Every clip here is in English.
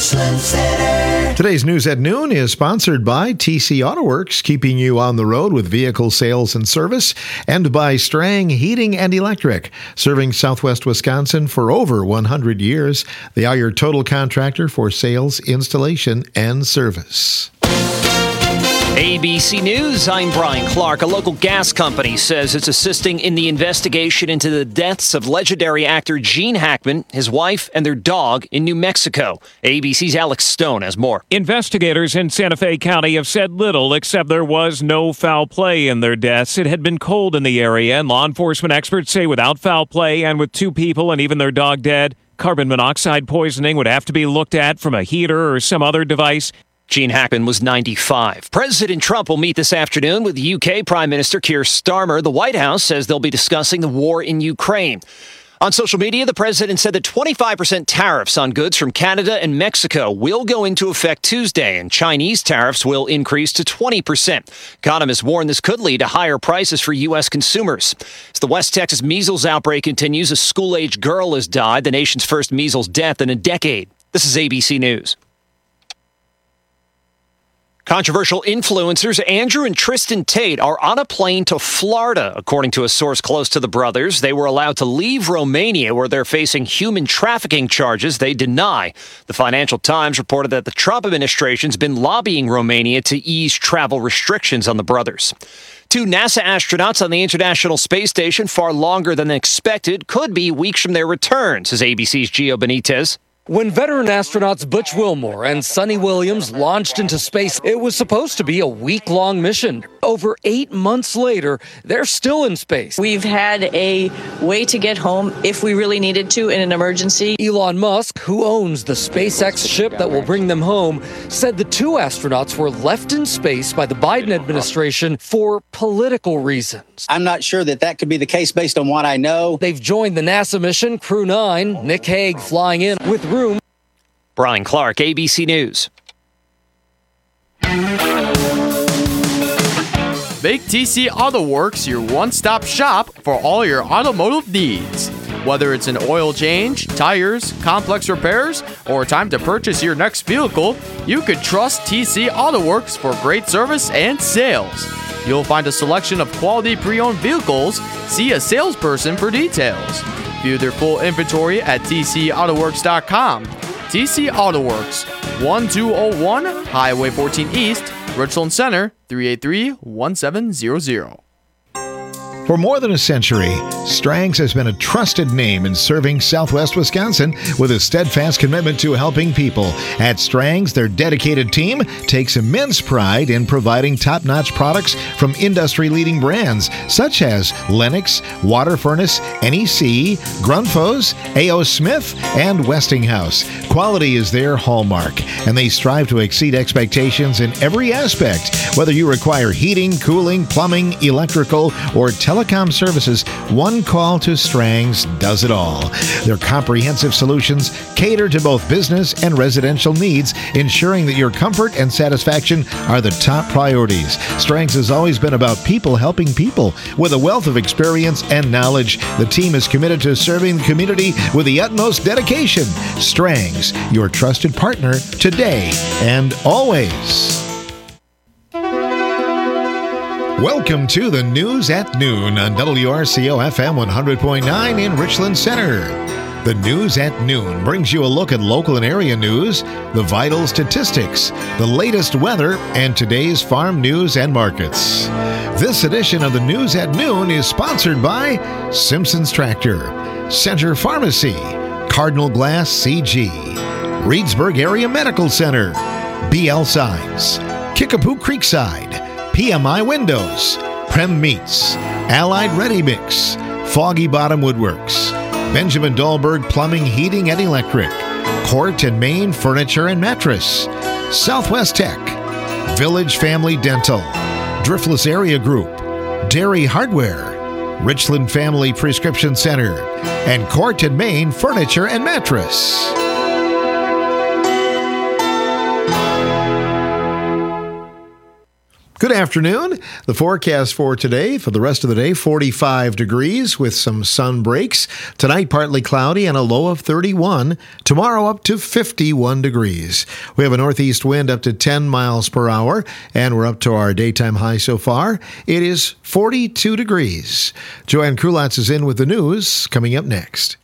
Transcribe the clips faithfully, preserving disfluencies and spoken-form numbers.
Richland Center. Today's News at Noon is sponsored by T C Auto Works, keeping you on the road with vehicle sales and service, and by Strang Heating and Electric, serving Southwest Wisconsin for over one hundred years. They are your total contractor for sales, installation, and service. A B C News, I'm Brian Clark. A local gas company says it's assisting in the investigation into the deaths of legendary actor Gene Hackman, his wife, and their dog in New Mexico. A B C's Alex Stone has more. Investigators in Santa Fe County have said little, except there was no foul play in their deaths. It had been cold in the area, and law enforcement experts say without foul play and with two people and even their dog dead, carbon monoxide poisoning would have to be looked at from a heater or some other device. Gene Hackman was ninety-five. President Trump will meet this afternoon with U K Prime Minister Keir Starmer. The White House says they'll be discussing the war in Ukraine. On social media, the president said that twenty-five percent tariffs on goods from Canada and Mexico will go into effect Tuesday, and Chinese tariffs will increase to twenty percent. Economists warn this could lead to higher prices for U S consumers. As the West Texas measles outbreak continues, a school-age girl has died, the nation's first measles death in a decade. This is A B C News. Controversial influencers Andrew and Tristan Tate are on a plane to Florida. According to a source close to the brothers, they were allowed to leave Romania, where they're facing human trafficking charges they deny. The Financial Times reported that the Trump administration's been lobbying Romania to ease travel restrictions on the brothers. Two NASA astronauts on the International Space Station far longer than expected, could be weeks from their return, says A B C's Gio Benitez. When veteran astronauts Butch Wilmore and Sonny Williams launched into space, it was supposed to be a week-long mission. Over eight months later, they're still in space. We've had a way to get home if we really needed to in an emergency. Elon Musk, who owns the SpaceX ship that will bring them home, said the two astronauts were left in space by the Biden administration for political reasons. I'm not sure that that could be the case based on what I know. They've joined the NASA mission, Crew nine, Nick Hague flying in with room. Brian Clark, A B C News. Make T C Auto Works your one-stop shop for all your automotive needs. Whether it's an oil change, tires, complex repairs, or time to purchase your next vehicle, you can trust T C Auto Works for great service and sales. You'll find a selection of quality pre-owned vehicles. See a salesperson for details. View their full inventory at T C auto works dot com. T C Auto Works, one two zero one Highway fourteen East, Richland Center, three eight three, one seven zero zero. For more than a century, Strang's has been a trusted name in serving Southwest Wisconsin with a steadfast commitment to helping people. At Strang's, their dedicated team takes immense pride in providing top-notch products from industry-leading brands such as Lennox, Water Furnace, N E C, Grundfos, A O. Smith, and Westinghouse. Quality is their hallmark, and they strive to exceed expectations in every aspect. Whether you require heating, cooling, plumbing, electrical, or telecom services, one call to Strang's does it all. Their comprehensive solutions cater to both business and residential needs, ensuring that your comfort and satisfaction are the top priorities. Strang's has always been about people helping people. With a wealth of experience and knowledge, the team is committed to serving the community with the utmost dedication. Strang's, your trusted partner today and always. Welcome to the News at Noon on W R C O F M one hundred point nine in Richland Center. The News at Noon brings you a look at local and area news, the vital statistics, the latest weather, and today's farm news and markets. This edition of the News at Noon is sponsored by Simpson's Tractor, Center Pharmacy, Cardinal Glass C G, Reedsburg Area Medical Center, B L Signs, Kickapoo Creekside, P M I Windows, Prem Meats, Allied Ready Mix, Foggy Bottom Woodworks, Benjamin Dahlberg Plumbing, Heating, and Electric, Court and Main Furniture and Mattress, Southwest Tech, Village Family Dental, Driftless Area Group, Dairy Hardware, Richland Family Prescription Center, and Court and Main Furniture and Mattress. Good afternoon. The forecast for today, for the rest of the day, forty-five degrees with some sun breaks. Tonight, partly cloudy and a low of thirty-one. Tomorrow, up to fifty-one degrees. We have a northeast wind up to ten miles per hour, and we're up to our daytime high so far. It is forty-two degrees. Joanne Krulatz is in with the news coming up next.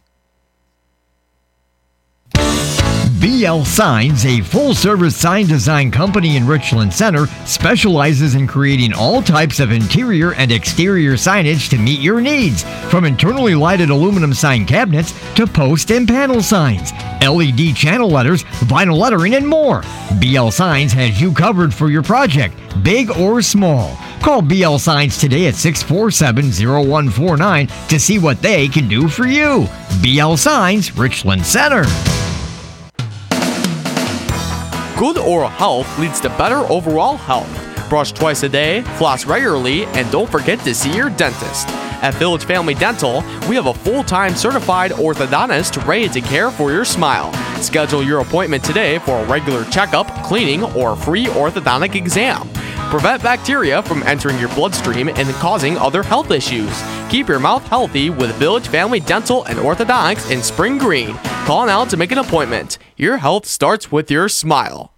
B L Signs, a full-service sign design company in Richland Center, specializes in creating all types of interior and exterior signage to meet your needs, from internally lighted aluminum sign cabinets to post and panel signs, L E D channel letters, vinyl lettering, and more. B L Signs has you covered for your project, big or small. Call B L Signs today at six four seven, zero one four nine to see what they can do for you. B L Signs, Richland Center. Good oral health leads to better overall health. Brush twice a day, floss regularly, and don't forget to see your dentist. At Village Family Dental, we have a full-time certified orthodontist ready to care for your smile. Schedule your appointment today for a regular checkup, cleaning, or free orthodontic exam. Prevent bacteria from entering your bloodstream and causing other health issues. Keep your mouth healthy with Village Family Dental and Orthodontics in Spring Green. Call now to make an appointment. Your health starts with your smile.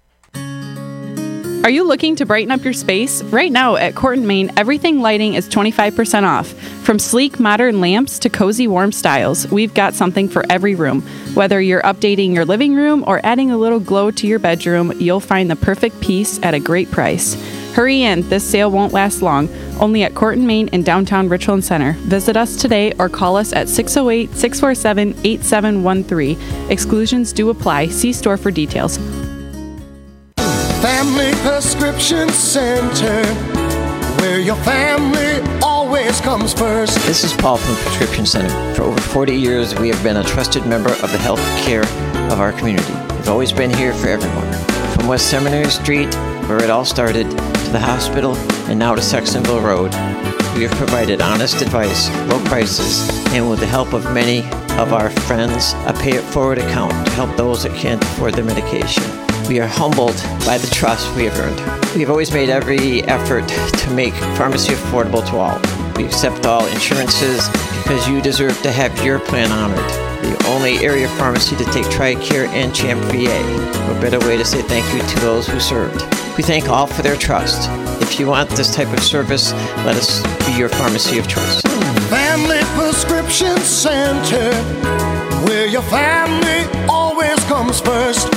Are you looking to brighten up your space? Right now at Corton, Maine, everything lighting is twenty-five percent off. From sleek, modern lamps to cozy, warm styles, we've got something for every room. Whether you're updating your living room or adding a little glow to your bedroom, you'll find the perfect piece at a great price. Hurry in, this sale won't last long. Only at Corton, Maine in downtown Richland Center. Visit us today or call us at six oh eight, six four seven, eight seven one three. Exclusions do apply. See store for details. Family Prescription Center, where your family always comes first. This is Paul from the Prescription Center. For over forty years, we have been a trusted member of the health care of our community. We've always been here for everyone. From West Seminary Street, where it all started, to the hospital, and now to Sextonville Road, we have provided honest advice, low prices, and with the help of many of our friends, a pay-it-forward account to help those that can't afford their medication. We are humbled by the trust we have earned. We have always made every effort to make pharmacy affordable to all. We accept all insurances because you deserve to have your plan honored. The only area pharmacy to take TRICARE and CHAMP V A. What better way to say thank you to those who served. We thank all for their trust. If you want this type of service, let us be your pharmacy of choice. Family Prescription Center, where your family always comes first.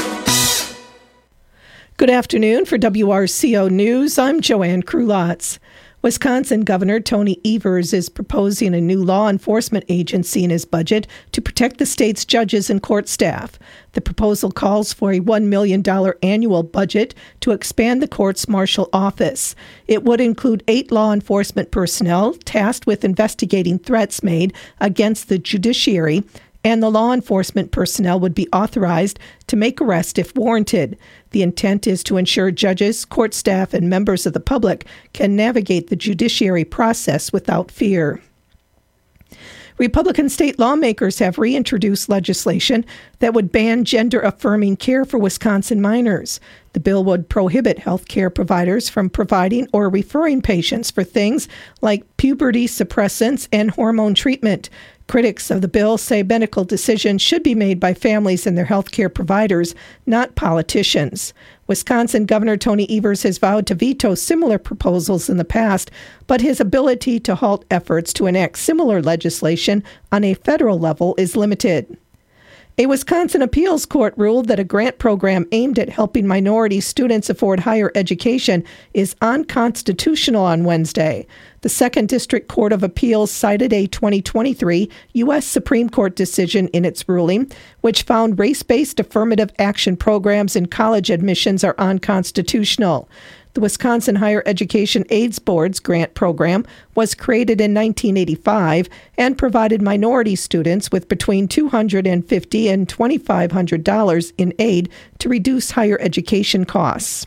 Good afternoon. For W R C O News, I'm Joanne Krulatz. Wisconsin Governor Tony Evers is proposing a new law enforcement agency in his budget to protect the state's judges and court staff. The proposal calls for a one million dollars annual budget to expand the court's marshal office. It would include eight law enforcement personnel tasked with investigating threats made against the judiciary, and the law enforcement personnel would be authorized to make arrests if warranted. The intent is to ensure judges, court staff, and members of the public can navigate the judiciary process without fear. Republican state lawmakers have reintroduced legislation that would ban gender-affirming care for Wisconsin minors. The bill would prohibit health care providers from providing or referring patients for things like puberty suppressants and hormone treatment. Critics of the bill say medical decisions should be made by families and their health care providers, not politicians. Wisconsin Governor Tony Evers has vowed to veto similar proposals in the past, but his ability to halt efforts to enact similar legislation on a federal level is limited. A Wisconsin appeals court ruled that a grant program aimed at helping minority students afford higher education is unconstitutional on Wednesday. The Second District Court of Appeals cited a twenty twenty-three U S Supreme Court decision in its ruling, which found race-based affirmative action programs in college admissions are unconstitutional. The Wisconsin Higher Education Aids Board's grant program was created in nineteen eighty-five and provided minority students with between two hundred fifty dollars and two thousand five hundred dollars in aid to reduce higher education costs.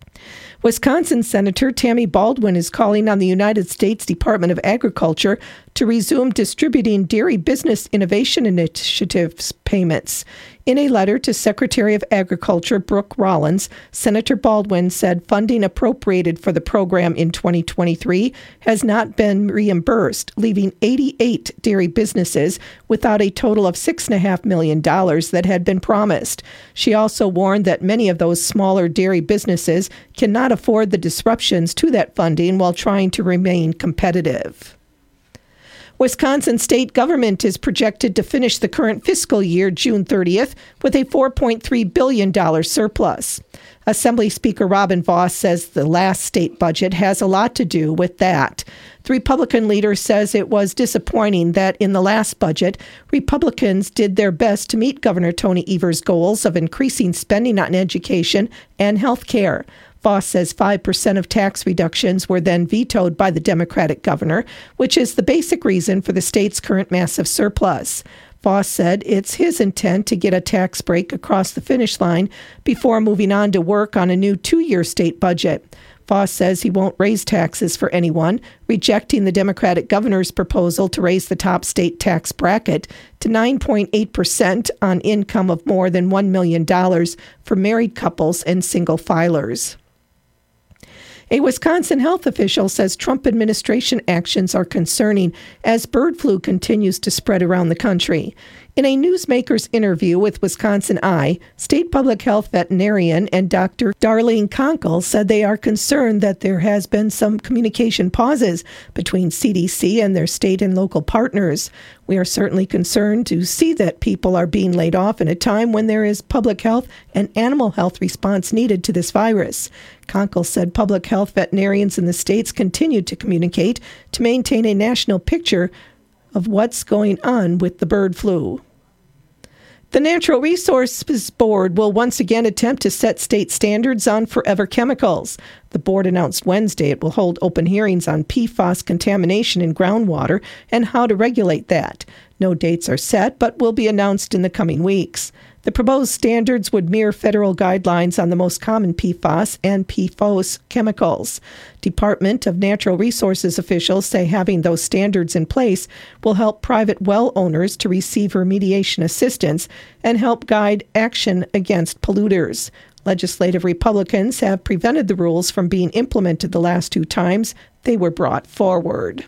Wisconsin Senator Tammy Baldwin is calling on the United States Department of Agriculture to resume distributing Dairy Business Innovation Initiatives payments. In a letter to Secretary of Agriculture Brooke Rollins, Senator Baldwin said funding appropriated for the program in twenty twenty-three has not been reimbursed, leaving eighty-eight dairy businesses without a total of six point five million dollars that had been promised. She also warned that many of those smaller dairy businesses cannot afford the disruptions to that funding while trying to remain competitive. Wisconsin state government is projected to finish the current fiscal year, June thirtieth, with a four point three billion dollars surplus. Assembly Speaker Robin Vos says the last state budget has a lot to do with that. The Republican leader says it was disappointing that in the last budget, Republicans did their best to meet Governor Tony Evers' goals of increasing spending on education and health care. Vos says five percent of tax reductions were then vetoed by the Democratic governor, which is the basic reason for the state's current massive surplus. Vos said it's his intent to get a tax break across the finish line before moving on to work on a new two-year state budget. Vos says he won't raise taxes for anyone, rejecting the Democratic governor's proposal to raise the top state tax bracket to nine point eight percent on income of more than one million dollars for married couples and single filers. A Wisconsin health official says Trump administration actions are concerning as bird flu continues to spread around the country. In a Newsmaker's interview with Wisconsin Eye, state public health veterinarian and Doctor Darlene Conkle said they are concerned that there has been some communication pauses between C D C and their state and local partners. We are certainly concerned to see that people are being laid off in a time when there is public health and animal health response needed to this virus. Conkle said public health veterinarians in the states continued to communicate to maintain a national picture of what's going on with the bird flu. The Natural Resources Board will once again attempt to set state standards on forever chemicals. The board announced Wednesday it will hold open hearings on P F A S contamination in groundwater and how to regulate that. No dates are set, but will be announced in the coming weeks. The proposed standards would mirror federal guidelines on the most common P F A S and P F O S chemicals. Department of Natural Resources officials say having those standards in place will help private well owners to receive remediation assistance and help guide action against polluters. Legislative Republicans have prevented the rules from being implemented the last two times they were brought forward.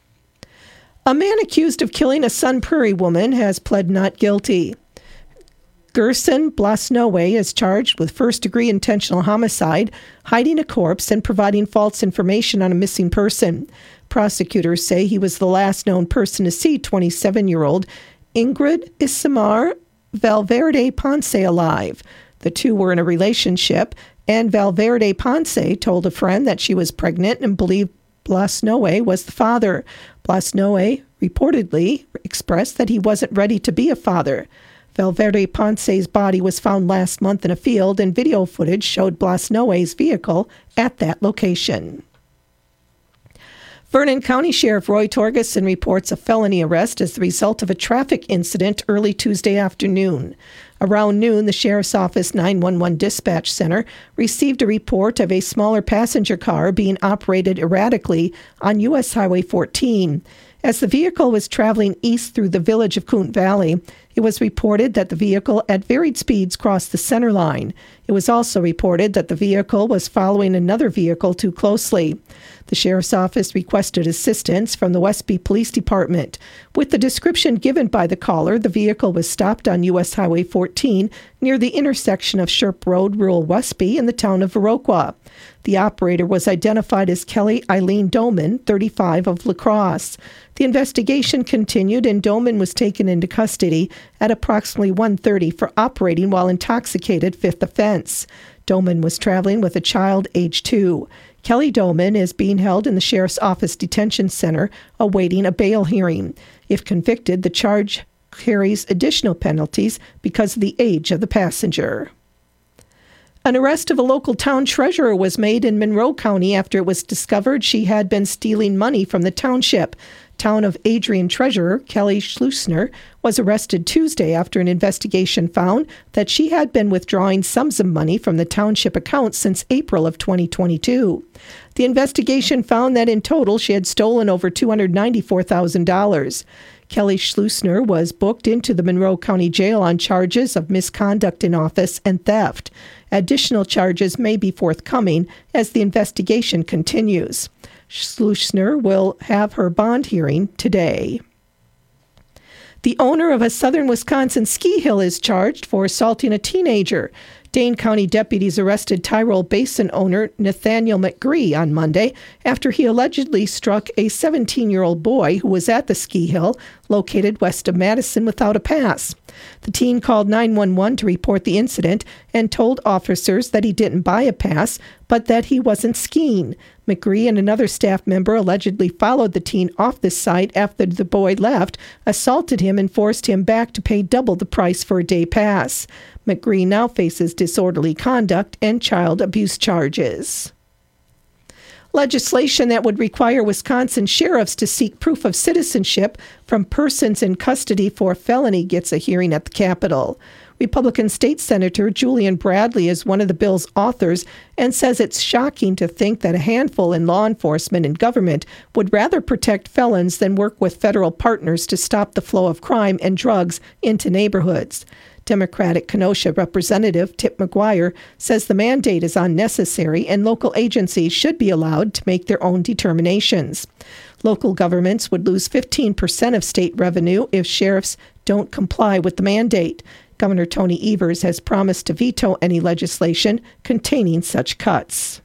A man accused of killing a Sun Prairie woman has pled not guilty. Gerson Blasnoe is charged with first-degree intentional homicide, hiding a corpse, and providing false information on a missing person. Prosecutors say he was the last known person to see twenty-seven-year-old Ingrid Isamar Valverde Ponce alive. The two were in a relationship, and Valverde Ponce told a friend that she was pregnant and believed Blasnoe was the father. Blasnoe reportedly expressed that he wasn't ready to be a father. Valverde Ponce's body was found last month in a field, and video footage showed Blasnoe's vehicle at that location. Vernon County Sheriff Roy Torgerson reports a felony arrest as the result of a traffic incident early Tuesday afternoon. Around noon, the Sheriff's Office nine one one Dispatch Center received a report of a smaller passenger car being operated erratically on U S Highway fourteen. As the vehicle was traveling east through the village of Coont Valley, it was reported that the vehicle at varied speeds crossed the center line. It was also reported that the vehicle was following another vehicle too closely. The Sheriff's Office requested assistance from the Westby Police Department. With the description given by the caller, the vehicle was stopped on U S Highway fourteen near the intersection of Sherp Road, rural Westby, in the town of Viroqua. The operator was identified as Kelly Eileen Doman, thirty-five, of La Crosse. The investigation continued, and Doman was taken into custody at approximately one thirty for operating while intoxicated, fifth offense. Doman was traveling with a child age two. Kelly Doman is being held in the Sheriff's Office Detention Center awaiting a bail hearing. If convicted, the charge carries additional penalties because of the age of the passenger. An arrest of a local town treasurer was made in Monroe County after it was discovered she had been stealing money from the township. Town of Adrian treasurer Kelly Schleusner was arrested Tuesday after an investigation found that she had been withdrawing sums of money from the township account since April of twenty twenty-two. The investigation found that in total she had stolen over two hundred ninety-four thousand dollars. Kelly Schleusner was booked into the Monroe County Jail on charges of misconduct in office and theft. Additional charges may be forthcoming as the investigation continues. Schleusner will have her bond hearing today. The owner of a southern Wisconsin ski hill is charged for assaulting a teenager. Dane County deputies arrested Tyrol Basin owner Nathaniel McGree on Monday after he allegedly struck a seventeen-year-old boy who was at the ski hill located west of Madison without a pass. The teen called nine one one to report the incident and told officers that he didn't buy a pass, but that he wasn't skiing. McGree and another staff member allegedly followed the teen off the site after the boy left, assaulted him, and forced him back to pay double the price for a day pass. McGree now faces disorderly conduct and child abuse charges. Legislation that would require Wisconsin sheriffs to seek proof of citizenship from persons in custody for a felony gets a hearing at the Capitol. Republican State Senator Julian Bradley is one of the bill's authors and says it's shocking to think that a handful in law enforcement and government would rather protect felons than work with federal partners to stop the flow of crime and drugs into neighborhoods. Democratic Kenosha Representative Tip McGuire says the mandate is unnecessary and local agencies should be allowed to make their own determinations. Local governments would lose fifteen percent of state revenue if sheriffs don't comply with the mandate. Governor Tony Evers has promised to veto any legislation containing such cuts.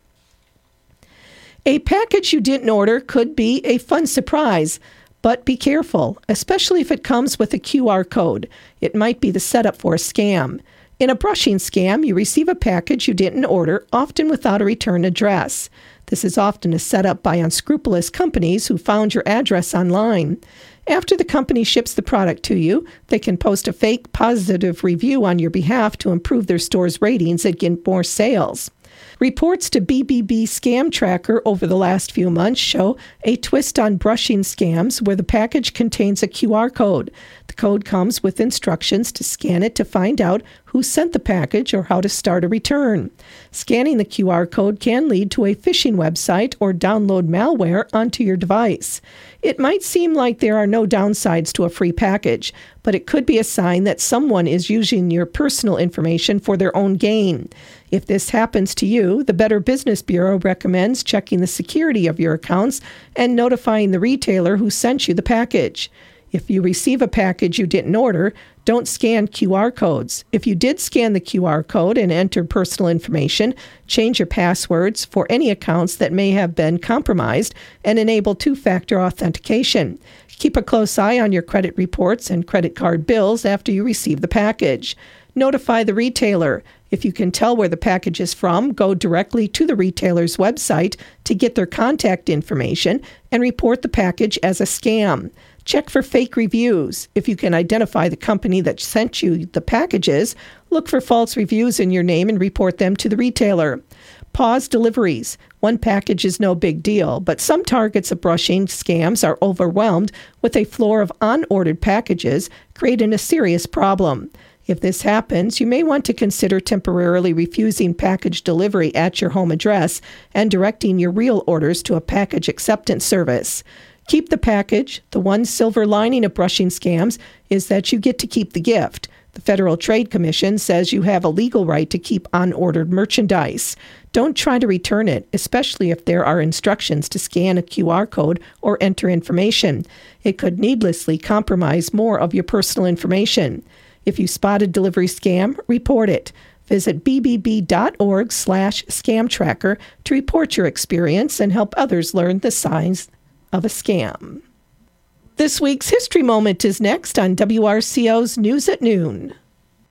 A package you didn't order could be a fun surprise. But be careful, especially if it comes with a Q R code. It might be the setup for a scam. In a brushing scam, you receive a package you didn't order, often without a return address. This is often a setup by unscrupulous companies who found your address online. After the company ships the product to you, they can post a fake positive review on your behalf to improve their store's ratings and get more sales. Reports to B B B Scam Tracker over the last few months show a twist on brushing scams where the package contains a Q R code. The code comes with instructions to scan it to find out who sent the package or how to start a return. Scanning the Q R code can lead to a phishing website or download malware onto your device. It might seem like there are no downsides to a free package, but it could be a sign that someone is using your personal information for their own gain. If this happens to you, the Better Business Bureau recommends checking the security of your accounts and notifying the retailer who sent you the package. If you receive a package you didn't order, don't scan Q R codes. If you did scan the Q R code and enter personal information, change your passwords for any accounts that may have been compromised and enable two-factor authentication. Keep a close eye on your credit reports and credit card bills after you receive the package. Notify the retailer. If you can tell where the package is from, go directly to the retailer's website to get their contact information and report the package as a scam. Check for fake reviews. If you can identify the company that sent you the packages, look for false reviews in your name and report them to the retailer. Pause deliveries. One package is no big deal, but some targets of brushing scams are overwhelmed with a floor of unordered packages, creating a serious problem. If this happens, you may want to consider temporarily refusing package delivery at your home address and directing your real orders to a package acceptance service. Keep the package. The one silver lining of brushing scams is that you get to keep the gift. The Federal Trade Commission says you have a legal right to keep unordered merchandise. Don't try to return it, especially if there are instructions to scan a Q R code or enter information. It could needlessly compromise more of your personal information. If you spot a delivery scam, report it. Visit b b b dot org slash scam tracker to report your experience and help others learn the signs of a scam. This week's History Moment is next on W R C O's News at Noon.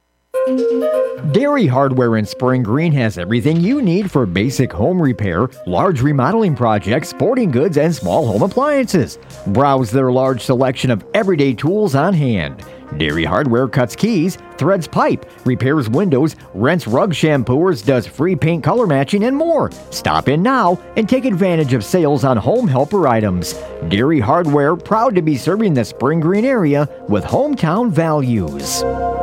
Dairy Hardware in Spring Green has everything you need for basic home repair, large remodeling projects, sporting goods, and small home appliances. Browse their large selection of everyday tools on hand. Dairy Hardware cuts keys, threads pipe, repairs windows, rents rug shampooers, does free paint color matching, and more. Stop in now and take advantage of sales on home helper items. Dairy Hardware, proud to be serving the Spring Green area with hometown values.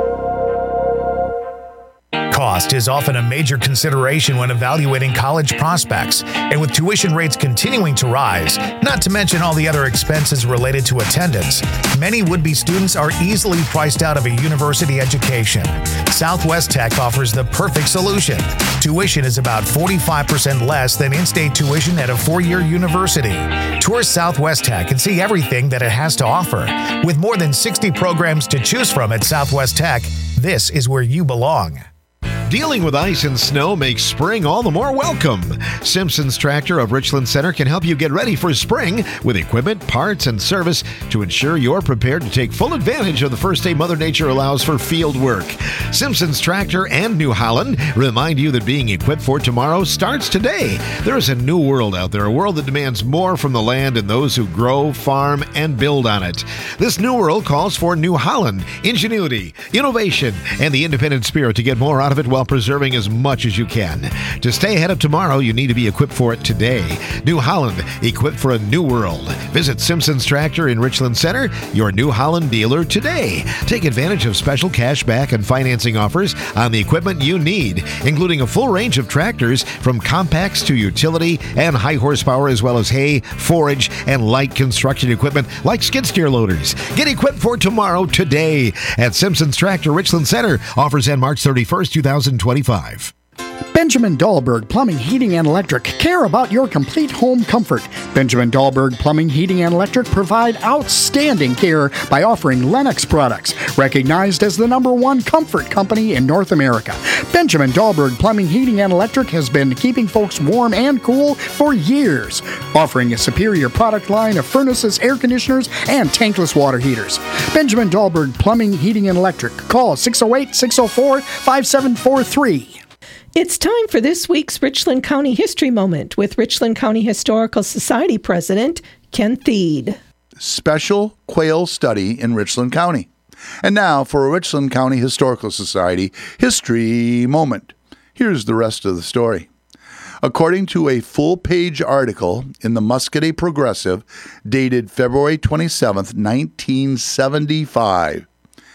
Cost is often a major consideration when evaluating college prospects, and with tuition rates continuing to rise, not to mention all the other expenses related to attendance, many would-be students are easily priced out of a university education. Southwest Tech offers the perfect solution. Tuition is about forty-five percent less than in-state tuition at a four-year university. Tour Southwest Tech and see everything that it has to offer. With more than sixty programs to choose from at Southwest Tech, this is where you belong. Dealing with ice and snow makes spring all the more welcome. Simpson's Tractor of Richland Center can help you get ready for spring with equipment, parts, and service to ensure you're prepared to take full advantage of the first day Mother Nature allows for field work. Simpson's Tractor and New Holland remind you that being equipped for tomorrow starts today. There is a new world out there, a world that demands more from the land and those who grow, farm, and build on it. This new world calls for New Holland, ingenuity, innovation, and the independent spirit to get more out of it while preserving as much as you can. To stay ahead of tomorrow, you need to be equipped for it today. New Holland, equipped for a new world. Visit Simpson's Tractor in Richland Center, your New Holland dealer today. Take advantage of special cash back and financing offers on the equipment you need, including a full range of tractors from compacts to utility and high horsepower, as well as hay, forage, and light construction equipment like skid steer loaders. Get equipped for tomorrow today at Simpson's Tractor Richland Center. Offers end March thirty-first, two thousand twenty-five. Benjamin Dahlberg Plumbing, Heating, and Electric care about your complete home comfort. Benjamin Dahlberg Plumbing, Heating, and Electric provide outstanding care by offering Lennox products, recognized as the number one comfort company in North America. Benjamin Dahlberg Plumbing, Heating, and Electric has been keeping folks warm and cool for years, offering a superior product line of furnaces, air conditioners, and tankless water heaters. Benjamin Dahlberg Plumbing, Heating, and Electric. Call six oh eight, six oh four, five seven four three. It's time for this week's Richland County History Moment with Richland County Historical Society President Ken Thiede. Special quail study in Richland County. And now for a Richland County Historical Society History Moment. Here's the rest of the story. According to a full-page article in the Muscoda Progressive dated February twenty-seventh, nineteen seventy-five,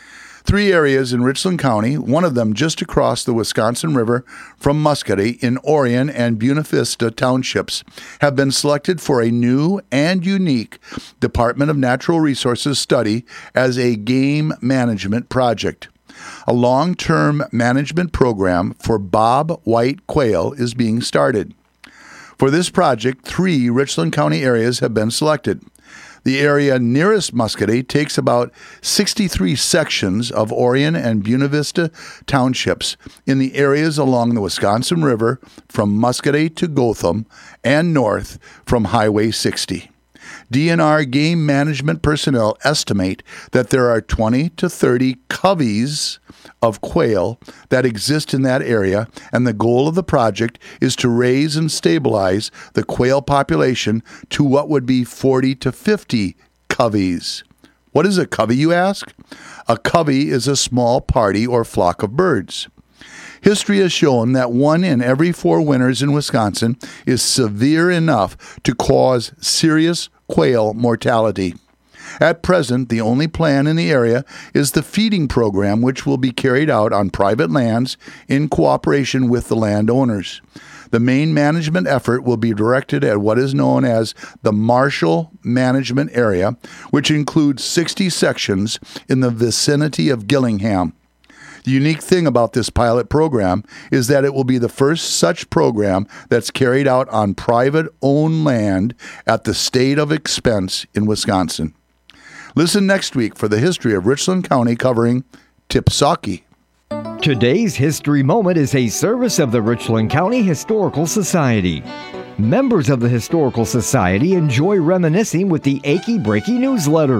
three areas in Richland County, one of them just across the Wisconsin River from Muscoda in Orion and Buena Vista townships, have been selected for a new and unique Department of Natural Resources study as a game management project. A long-term management program for bob white quail is being started. For this project, three Richland County areas have been selected. The area nearest Muscoda takes about sixty-three sections of Orion and Buena Vista townships in the areas along the Wisconsin River from Muscoda to Gotham and north from Highway sixty. D N R game management personnel estimate that there are twenty to thirty coveys of quail that exist in that area, and the goal of the project is to raise and stabilize the quail population to what would be forty to fifty coveys. What is a covey, you ask? A covey is a small party or flock of birds. History has shown that one in every four winters in Wisconsin is severe enough to cause serious quail mortality. At present, the only plan in the area is the feeding program, which will be carried out on private lands in cooperation with the landowners. The main management effort will be directed at what is known as the Marshall Management Area, which includes sixty sections in the vicinity of Gillingham. The unique thing about this pilot program is that it will be the first such program that's carried out on private-owned land at the state of expense in Wisconsin. Listen next week for the history of Richland County covering Tipsauke. Today's History Moment is a service of the Richland County Historical Society. Members of the Historical Society enjoy reminiscing with the Achy Breaky newsletter.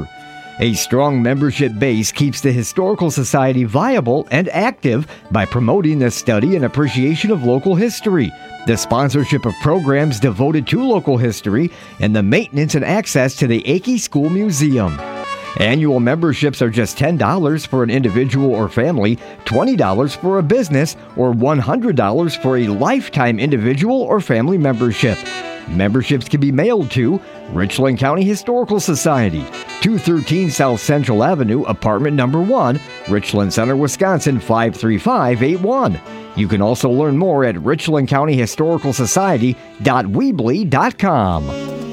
A strong membership base keeps the Historical Society viable and active by promoting the study and appreciation of local history, the sponsorship of programs devoted to local history, and the maintenance and access to the Akey School Museum. Annual memberships are just ten dollars for an individual or family, twenty dollars for a business, or one hundred dollars for a lifetime individual or family membership. Memberships can be mailed to Richland County Historical Society, two thirteen South Central Avenue, apartment number one, Richland Center, Wisconsin five three five eight one. You can also learn more at richland county historical society dot weebly dot com.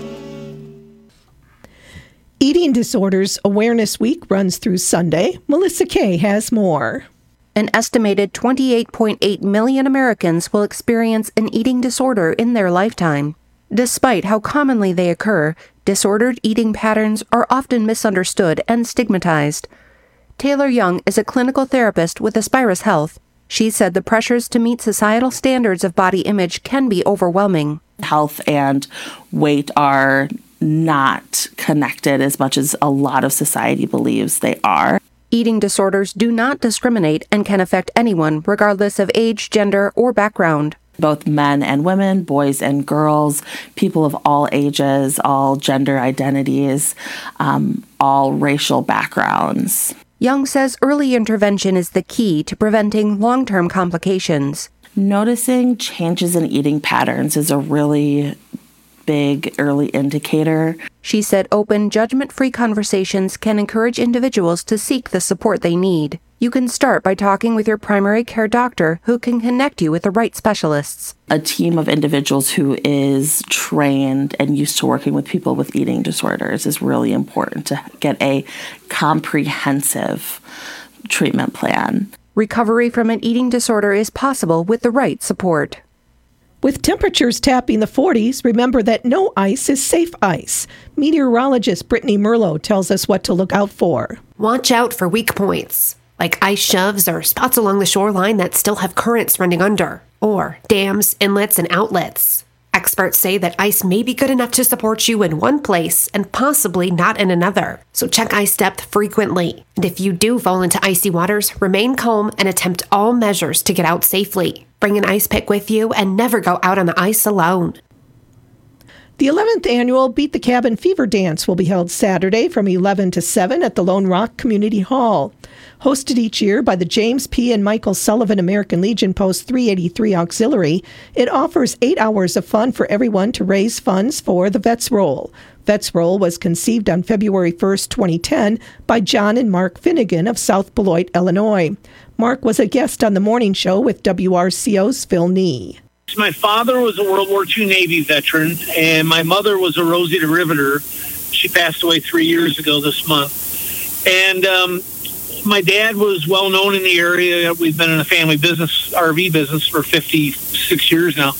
Eating Disorders Awareness Week runs through Sunday. Melissa Kay has more. An estimated twenty-eight point eight million Americans will experience an eating disorder in their lifetime. Despite how commonly they occur, disordered eating patterns are often misunderstood and stigmatized. Taylor Young is a clinical therapist with Aspirus Health. She said the pressures to meet societal standards of body image can be overwhelming. Health and weight are not connected as much as a lot of society believes they are. Eating disorders do not discriminate and can affect anyone, regardless of age, gender, or background. Both men and women, boys and girls, people of all ages, all gender identities, um, all racial backgrounds. Young says early intervention is the key to preventing long-term complications. Noticing changes in eating patterns is a really big early indicator. She said open, judgment-free conversations can encourage individuals to seek the support they need. You can start by talking with your primary care doctor, who can connect you with the right specialists. A team of individuals who is trained and used to working with people with eating disorders is really important to get a comprehensive treatment plan. Recovery from an eating disorder is possible with the right support. With temperatures tapping the forties, remember that no ice is safe ice. Meteorologist Brittany Merlot tells us what to look out for. Watch out for weak points, like ice shoves or spots along the shoreline that still have currents running under, or dams, inlets, and outlets. Experts say that ice may be good enough to support you in one place and possibly not in another, so check ice depth frequently. And if you do fall into icy waters, remain calm and attempt all measures to get out safely. Bring an ice pick with you and never go out on the ice alone. The eleventh annual Beat the Cabin Fever Dance will be held Saturday from eleven to seven at the Lone Rock Community Hall. Hosted each year by the James P. and Michael Sullivan American Legion Post three eighty-three Auxiliary, it offers eight hours of fun for everyone to raise funds for the Vets Roll. Vets Roll was conceived on February first, twenty ten by John and Mark Finnegan of South Beloit, Illinois. Mark was a guest on the morning show with W R C O's Phil Nee. My father was a World War Two Navy veteran, and my mother was a Rosita Riveter. She passed away three years ago this month. And um, my dad was well known in the area. We've been in a family business, R V business, for fifty-six years now.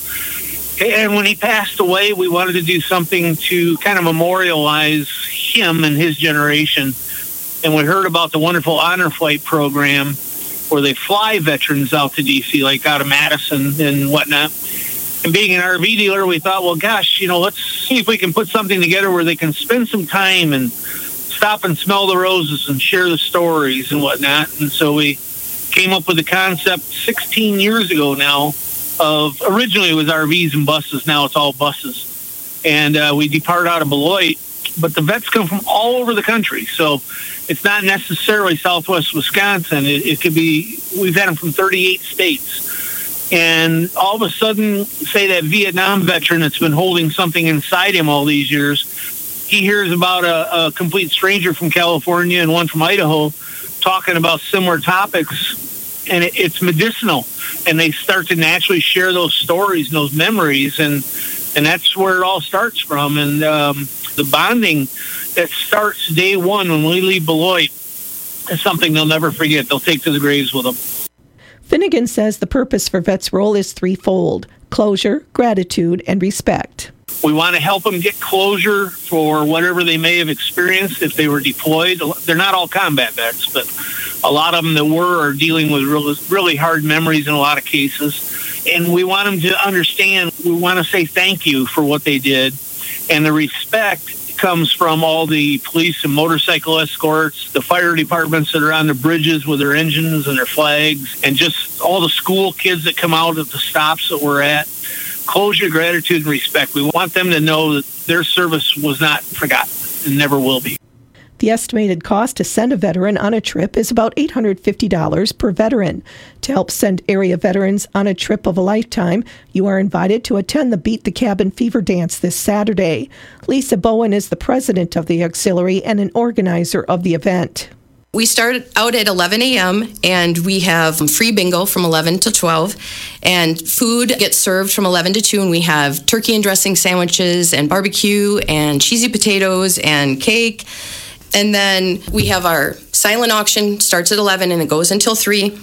And when he passed away, we wanted to do something to kind of memorialize him and his generation. And we heard about the wonderful Honor Flight program, where they fly veterans out to D C, like out of Madison and whatnot. And being an R V dealer, we thought, well, gosh, you know, let's see if we can put something together where they can spend some time and stop and smell the roses and share the stories and whatnot. And so we came up with the concept sixteen years ago now of, originally it was R Vs and buses, now it's all buses. And uh, we depart out of Beloit, but the vets come from all over the country. So it's not necessarily Southwest Wisconsin. It, it could be, we've had them from thirty-eight states. And all of a sudden, say that Vietnam veteran that's been holding something inside him all these years, he hears about a, a complete stranger from California and one from Idaho talking about similar topics, and it, it's medicinal. And they start to naturally share those stories and those memories, and and that's where it all starts from. And um, the bonding that starts day one when we leave Beloit is something they'll never forget. They'll take to the graves with them. Finnegan says the purpose for Vets Roll is threefold: closure, gratitude, and respect. We want to help them get closure for whatever they may have experienced if they were deployed. They're not all combat vets, but a lot of them that were are dealing with really, really hard memories in a lot of cases. And we want them to understand, we want to say thank you for what they did. And the respect comes from all the police and motorcycle escorts, the fire departments that are on the bridges with their engines and their flags, and just all the school kids that come out at the stops that we're at. Closure, gratitude, and respect. We want them to know that their service was not forgotten and never will be. The estimated cost to send a veteran on a trip is about eight hundred fifty dollars per veteran. To help send area veterans on a trip of a lifetime, you are invited to attend the Beat the Cabin Fever Dance this Saturday. Lisa Bowen is the president of the auxiliary and an organizer of the event. We start out at eleven a.m. and we have free bingo from eleven to twelve, and food gets served from eleven to two, and we have turkey and dressing sandwiches and barbecue and cheesy potatoes and cake. And then we have our silent auction, starts at eleven and it goes until three.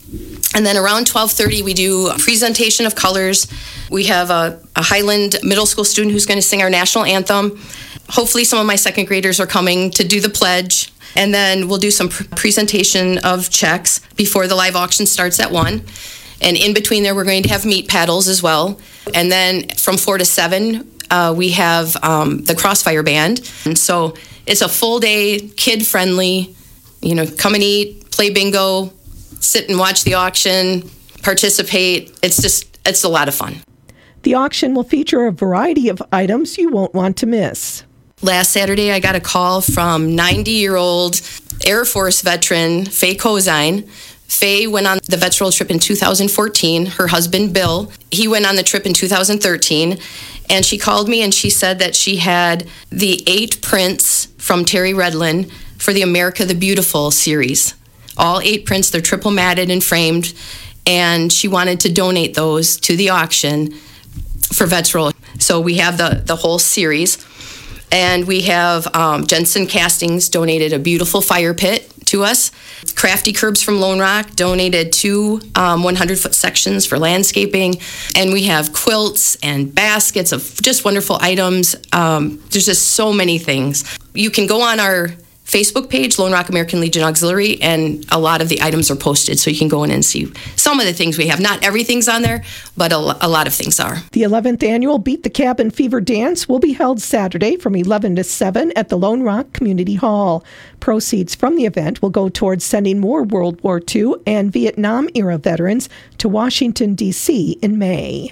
And then around twelve thirty, we do a presentation of colors. We have a, a Highland middle school student who's going to sing our national anthem. Hopefully some of my second graders are coming to do the pledge. And then we'll do some pr- presentation of checks before the live auction starts at one. And in between there, we're going to have meat paddles as well. And then from four to seven, uh, we have um, the Crossfire Band. And so it's a full day, kid-friendly, you know, come and eat, play bingo, sit and watch the auction, participate. It's just, it's a lot of fun. The auction will feature a variety of items you won't want to miss. Last Saturday, I got a call from ninety-year-old Air Force veteran Faye Kozine. Faye went on the Vets Roll trip in two thousand fourteen. Her husband, Bill, he went on the trip in two thousand thirteen. And she called me and she said that she had the eight prints from Terry Redlin for the America the Beautiful series. All eight prints, they're triple matted and framed. And she wanted to donate those to the auction for Vets Roll. So we have the, the whole series. And we have um, Jensen Castings donated a beautiful fire pit to us. Crafty Curbs from Lone Rock donated two um, hundred-foot sections for landscaping. And we have quilts and baskets of just wonderful items. Um, there's just so many things. You can go on our Facebook page, Lone Rock American Legion Auxiliary, and a lot of the items are posted, so you can go in and see some of the things we have. Not everything's on there, but a, a lot of things are. The eleventh annual Beat the Cabin Fever Dance will be held Saturday from eleven to seven at the Lone Rock Community Hall. Proceeds from the event will go towards sending more World War Two and Vietnam-era veterans to Washington, D C in May.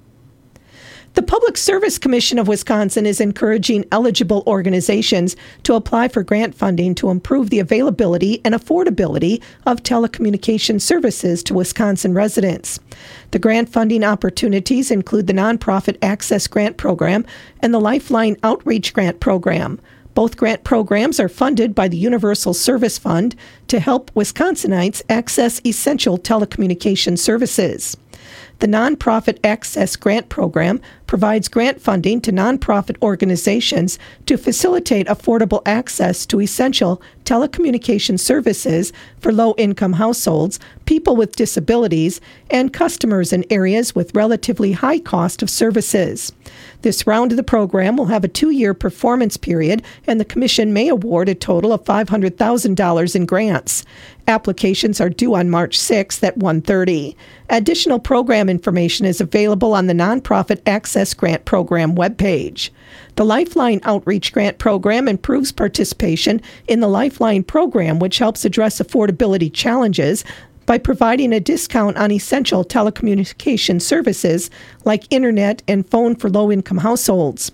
The Public Service Commission of Wisconsin is encouraging eligible organizations to apply for grant funding to improve the availability and affordability of telecommunication services to Wisconsin residents. The grant funding opportunities include the Nonprofit Access Grant Program and the Lifeline Outreach Grant Program. Both grant programs are funded by the Universal Service Fund to help Wisconsinites access essential telecommunication services. The Nonprofit Access Grant Program provides grant funding to nonprofit organizations to facilitate affordable access to essential telecommunication services for low-income households, people with disabilities, and customers in areas with relatively high cost of services. This round of the program will have a two-year performance period, and the Commission may award a total of five hundred thousand dollars in grants. Applications are due on March sixth at one thirty. Additional program information is available on the Nonprofit Access Grant Program webpage. The Lifeline Outreach Grant Program improves participation in the Lifeline program, which helps address affordability challenges by providing a discount on essential telecommunication services like internet and phone for low-income households.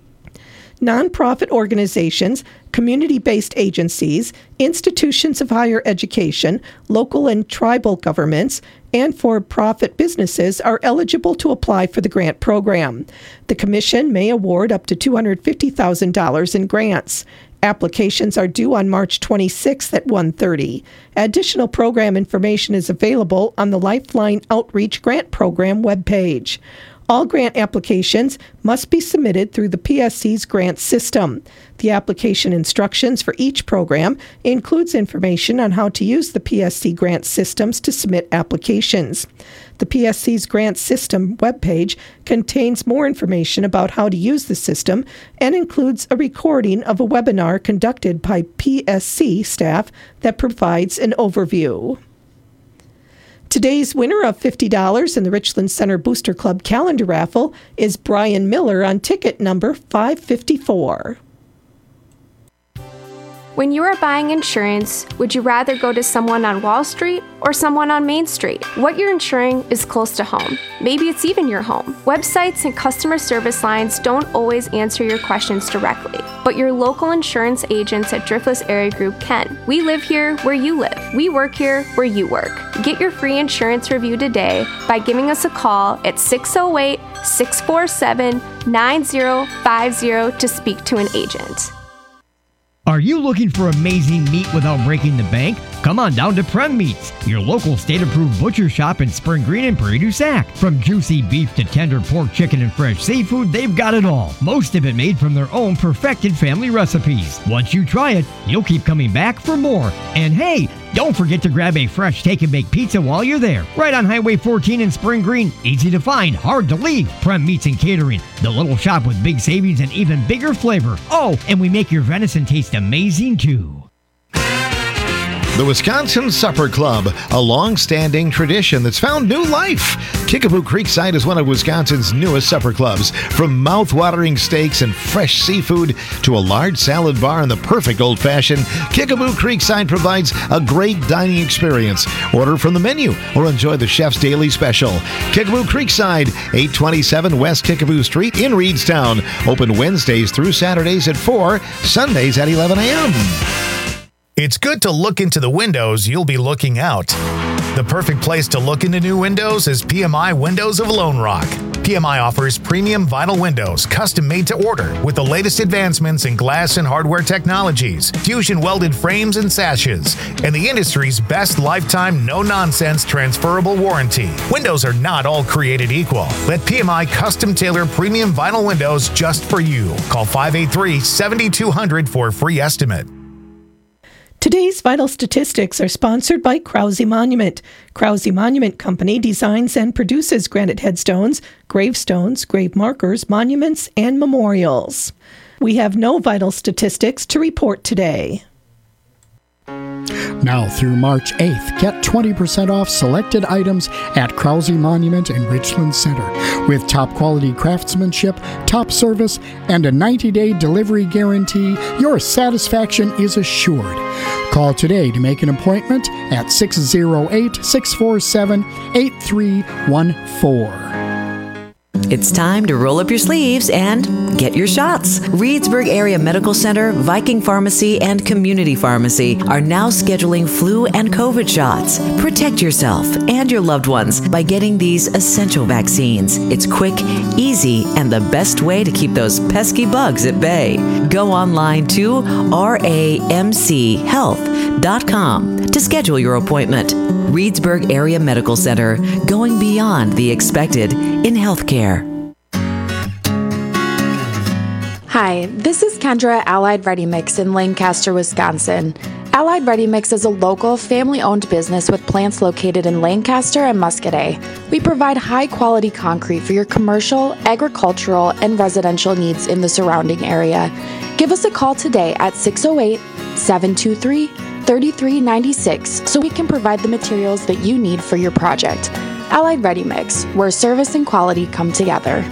Nonprofit organizations, community-based agencies, institutions of higher education, local and tribal governments, and for-profit businesses are eligible to apply for the grant program. The Commission may award up to two hundred fifty thousand dollars in grants. Applications are due on March twenty-sixth at one thirty. Additional program information is available on the Lifeline Outreach Grant Program webpage. All grant applications must be submitted through the P S C's grant system. The application instructions for each program includes information on how to use the P S C grant systems to submit applications. The P S C's grant system webpage contains more information about how to use the system and includes a recording of a webinar conducted by P S C staff that provides an overview. Today's winner of fifty dollars in the Richland Center Booster Club calendar raffle is Brian Miller on ticket number five fifty-four. When you are buying insurance, would you rather go to someone on Wall Street or someone on Main Street? What you're insuring is close to home. Maybe it's even your home. Websites and customer service lines don't always answer your questions directly, but your local insurance agents at Driftless Area Group can. We live here where you live. We work here where you work. Get your free insurance review today by giving us a call at six oh eight, six four seven, nine oh five oh to speak to an agent. Are you looking for amazing meat without breaking the bank? Come on down to Prem Meats, your local state-approved butcher shop in Spring Green and Prairie du Sac. From juicy beef to tender pork, chicken, and fresh seafood, they've got it all. Most of it made from their own perfected family recipes. Once you try it, you'll keep coming back for more. And hey, don't forget to grab a fresh take-and-bake pizza while you're there. Right on Highway fourteen in Spring Green. Easy to find, hard to leave. Prem Meats and Catering, the little shop with big savings and even bigger flavor. Oh, and we make your venison taste amazing too. The Wisconsin Supper Club, a long-standing tradition that's found new life. Kickapoo Creekside is one of Wisconsin's newest supper clubs. From mouth-watering steaks and fresh seafood to a large salad bar and the perfect old-fashioned, Kickapoo Creekside provides a great dining experience. Order from the menu or enjoy the chef's daily special. Kickapoo Creekside, eight twenty-seven West Kickapoo Street in Reedstown. Open Wednesdays through Saturdays at four, Sundays at eleven a.m. It's good to look into the windows you'll be looking out. The perfect place to look into new windows is P M I Windows of Lone Rock. P M I offers premium vinyl windows, custom made to order, with the latest advancements in glass and hardware technologies, fusion welded frames and sashes, and the industry's best lifetime no-nonsense transferable warranty. Windows are not all created equal. Let P M I custom tailor premium vinyl windows just for you. Call five eight three, seven two zero zero for a free estimate. Today's vital statistics are sponsored by Krause Monument. Krause Monument Company designs and produces granite headstones, gravestones, grave markers, monuments, and memorials. We have no vital statistics to report today. Now through March eighth, get twenty percent off selected items at Krause Monument in Richland Center. With top quality craftsmanship, top service, and a ninety-day delivery guarantee, your satisfaction is assured. Call today to make an appointment at six oh eight, six four seven, eight three one four. It's time to roll up your sleeves and get your shots. Reedsburg Area Medical Center, Viking Pharmacy, and Community Pharmacy are now scheduling flu and COVID shots. Protect yourself and your loved ones by getting these essential vaccines. It's quick, easy, and the best way to keep those pesky bugs at bay. Go online to R A M C health dot com to schedule your appointment. Reedsburg Area Medical Center, going beyond the expected in healthcare. Hi, this is Kendra at Allied Ready Mix in Lancaster, Wisconsin. Allied Ready Mix is a local, family-owned business with plants located in Lancaster and Muscadet. We provide high-quality concrete for your commercial, agricultural, and residential needs in the surrounding area. Give us a call today at six oh eight, seven two three, three three nine six so we can provide the materials that you need for your project. Allied Ready Mix, where service and quality come together.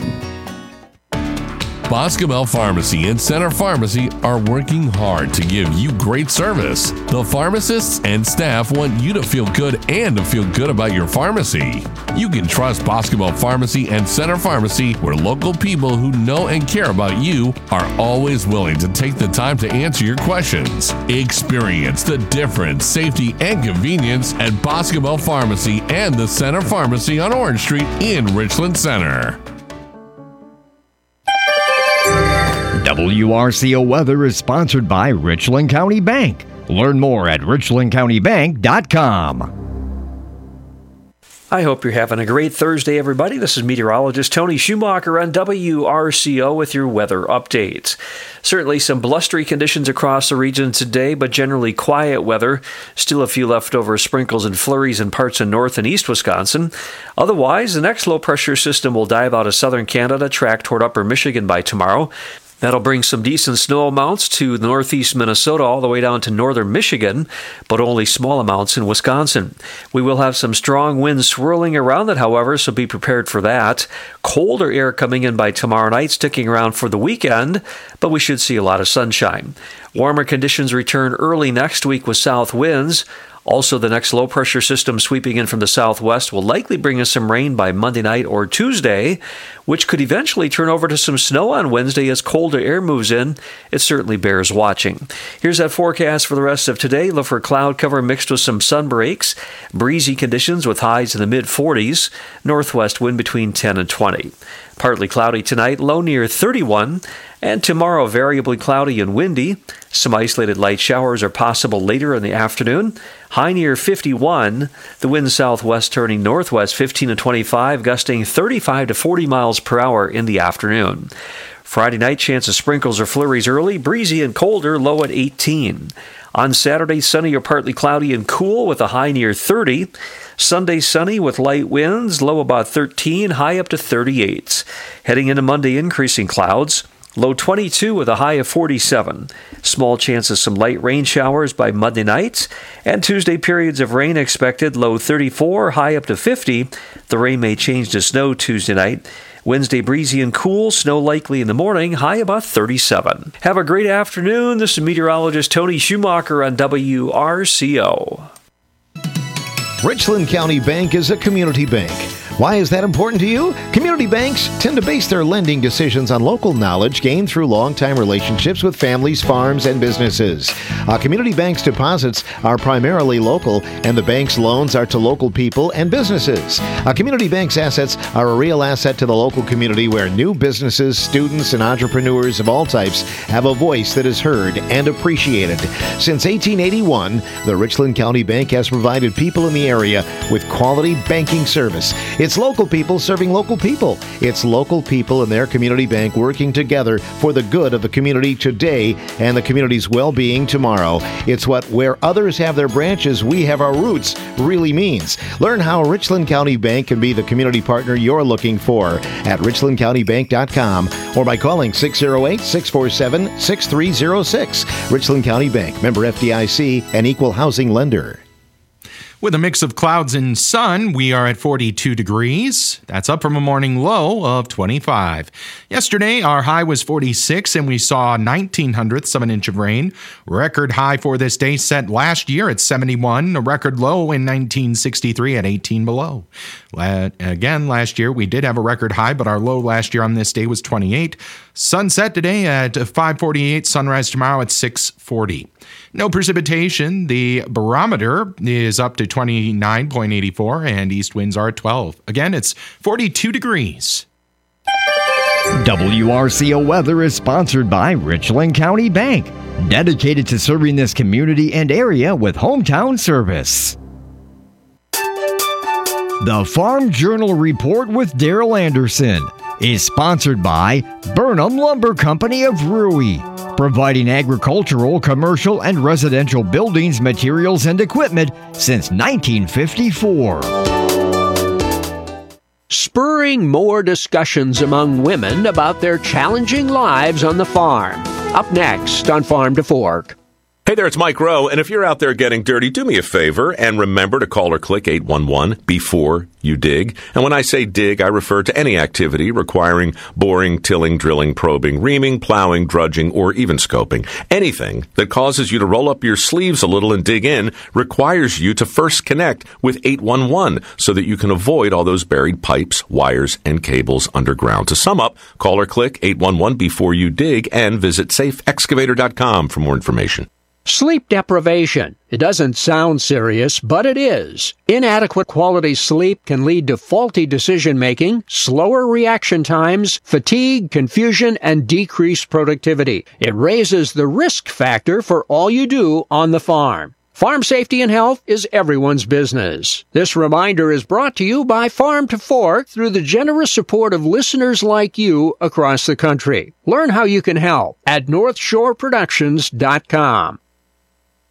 Boscobel Pharmacy and Center Pharmacy are working hard to give you great service. The pharmacists and staff want you to feel good and to feel good about your pharmacy. You can trust Boscobel Pharmacy and Center Pharmacy, where local people who know and care about you are always willing to take the time to answer your questions. Experience the difference, safety, and convenience at Boscobel Pharmacy and the Center Pharmacy on Orange Street in Richland Center. W R C O Weather is sponsored by Richland County Bank. Learn more at richland county bank dot com. I hope you're having a great Thursday, everybody. This is meteorologist Tony Schumacher on W R C O with your weather updates. Certainly some blustery conditions across the region today, but generally quiet weather. Still a few leftover sprinkles and flurries in parts of north and east Wisconsin. Otherwise, the next low-pressure system will dive out of southern Canada, track toward upper Michigan by tomorrow. That'll bring some decent snow amounts to northeast Minnesota all the way down to northern Michigan, but only small amounts in Wisconsin. We will have some strong winds swirling around it, however, so be prepared for that. Colder air coming in by tomorrow night, sticking around for the weekend, but we should see a lot of sunshine. Warmer conditions return early next week with south winds. Also, the next low-pressure system sweeping in from the southwest will likely bring us some rain by Monday night or Tuesday, which could eventually turn over to some snow on Wednesday as colder air moves in. It certainly bears watching. Here's that forecast for the rest of today. Look for cloud cover mixed with some sun breaks. Breezy conditions with highs in the mid forties. Northwest wind between ten and twenty. Partly cloudy tonight, low near thirty-one. And tomorrow, variably cloudy and windy. Some isolated light showers are possible later in the afternoon. High near fifty-one. The wind southwest turning northwest fifteen to twenty-five, gusting thirty-five to forty miles per hour in the afternoon. Friday night, chance of sprinkles or flurries early, breezy and colder, low at eighteen. On Saturday, sunny or partly cloudy and cool with a high near thirty. Sunday, sunny with light winds, low about thirteen, high up to thirty-eight. Heading into Monday, increasing clouds. Low twenty-two with a high of forty-seven. Small chance of some light rain showers by Monday night. And Tuesday, periods of rain expected. Low thirty-four, high up to fifty. The rain may change to snow Tuesday night. Wednesday, breezy and cool. Snow likely in the morning. High about thirty-seven. Have a great afternoon. This is meteorologist Tony Schumacher on W R C O. Richland County Bank is a community bank. Why is that important to you? Community banks tend to base their lending decisions on local knowledge gained through long-time relationships with families, farms, and businesses. A community bank's deposits are primarily local, and the bank's loans are to local people and businesses. A community bank's assets are a real asset to the local community where new businesses, students, and entrepreneurs of all types have a voice that is heard and appreciated. Since eighteen eighty-one, the Richland County Bank has provided people in the area with quality banking service. It's local people serving local people. It's local people and their community bank working together for the good of the community today and the community's well-being tomorrow. It's what where others have their branches, we have our roots really means. Learn how Richland County Bank can be the community partner you're looking for at richland county bank dot com or by calling six oh eight, six four seven, six three oh six. Richland County Bank, member F D I C, an equal housing lender. With a mix of clouds and sun, we are at forty-two degrees. That's up from a morning low of twenty-five. Yesterday, our high was forty-six, and we saw nineteen hundredths of an inch of rain. Record high for this day set last year at seventy-one. A record low in nineteen sixty-three at eighteen below. Again, last year, we did have a record high, but our low last year on this day was twenty-eight. Sunset today at five forty-eight. Sunrise tomorrow at six forty. No precipitation. The barometer is up to twenty-nine point eight four and east winds are at twelve. Again, it's forty-two degrees. W R C O Weather is sponsored by Richland County Bank, dedicated to serving this community and area with hometown service. The Farm Journal Report with Daryl Anderson is sponsored by Burnham Lumber Company of Rui, providing agricultural, commercial, and residential buildings, materials, and equipment since nineteen fifty-four. Spurring more discussions among women about their challenging lives on the farm. Up next on Farm to Fork. Hey there, it's Mike Rowe, and if you're out there getting dirty, do me a favor and remember to call or click eight one one before you dig. And when I say dig, I refer to any activity requiring boring, tilling, drilling, probing, reaming, plowing, drudging, or even scoping. Anything that causes you to roll up your sleeves a little and dig in requires you to first connect with eight one one so that you can avoid all those buried pipes, wires, and cables underground. To sum up, call or click eight one one before you dig and visit safe excavator dot com for more information. Sleep deprivation. It doesn't sound serious, but it is. Inadequate quality sleep can lead to faulty decision-making, slower reaction times, fatigue, confusion, and decreased productivity. It raises the risk factor for all you do on the farm. Farm safety and health is everyone's business. This reminder is brought to you by Farm to Fork through the generous support of listeners like you across the country. Learn how you can help at north shore productions dot com.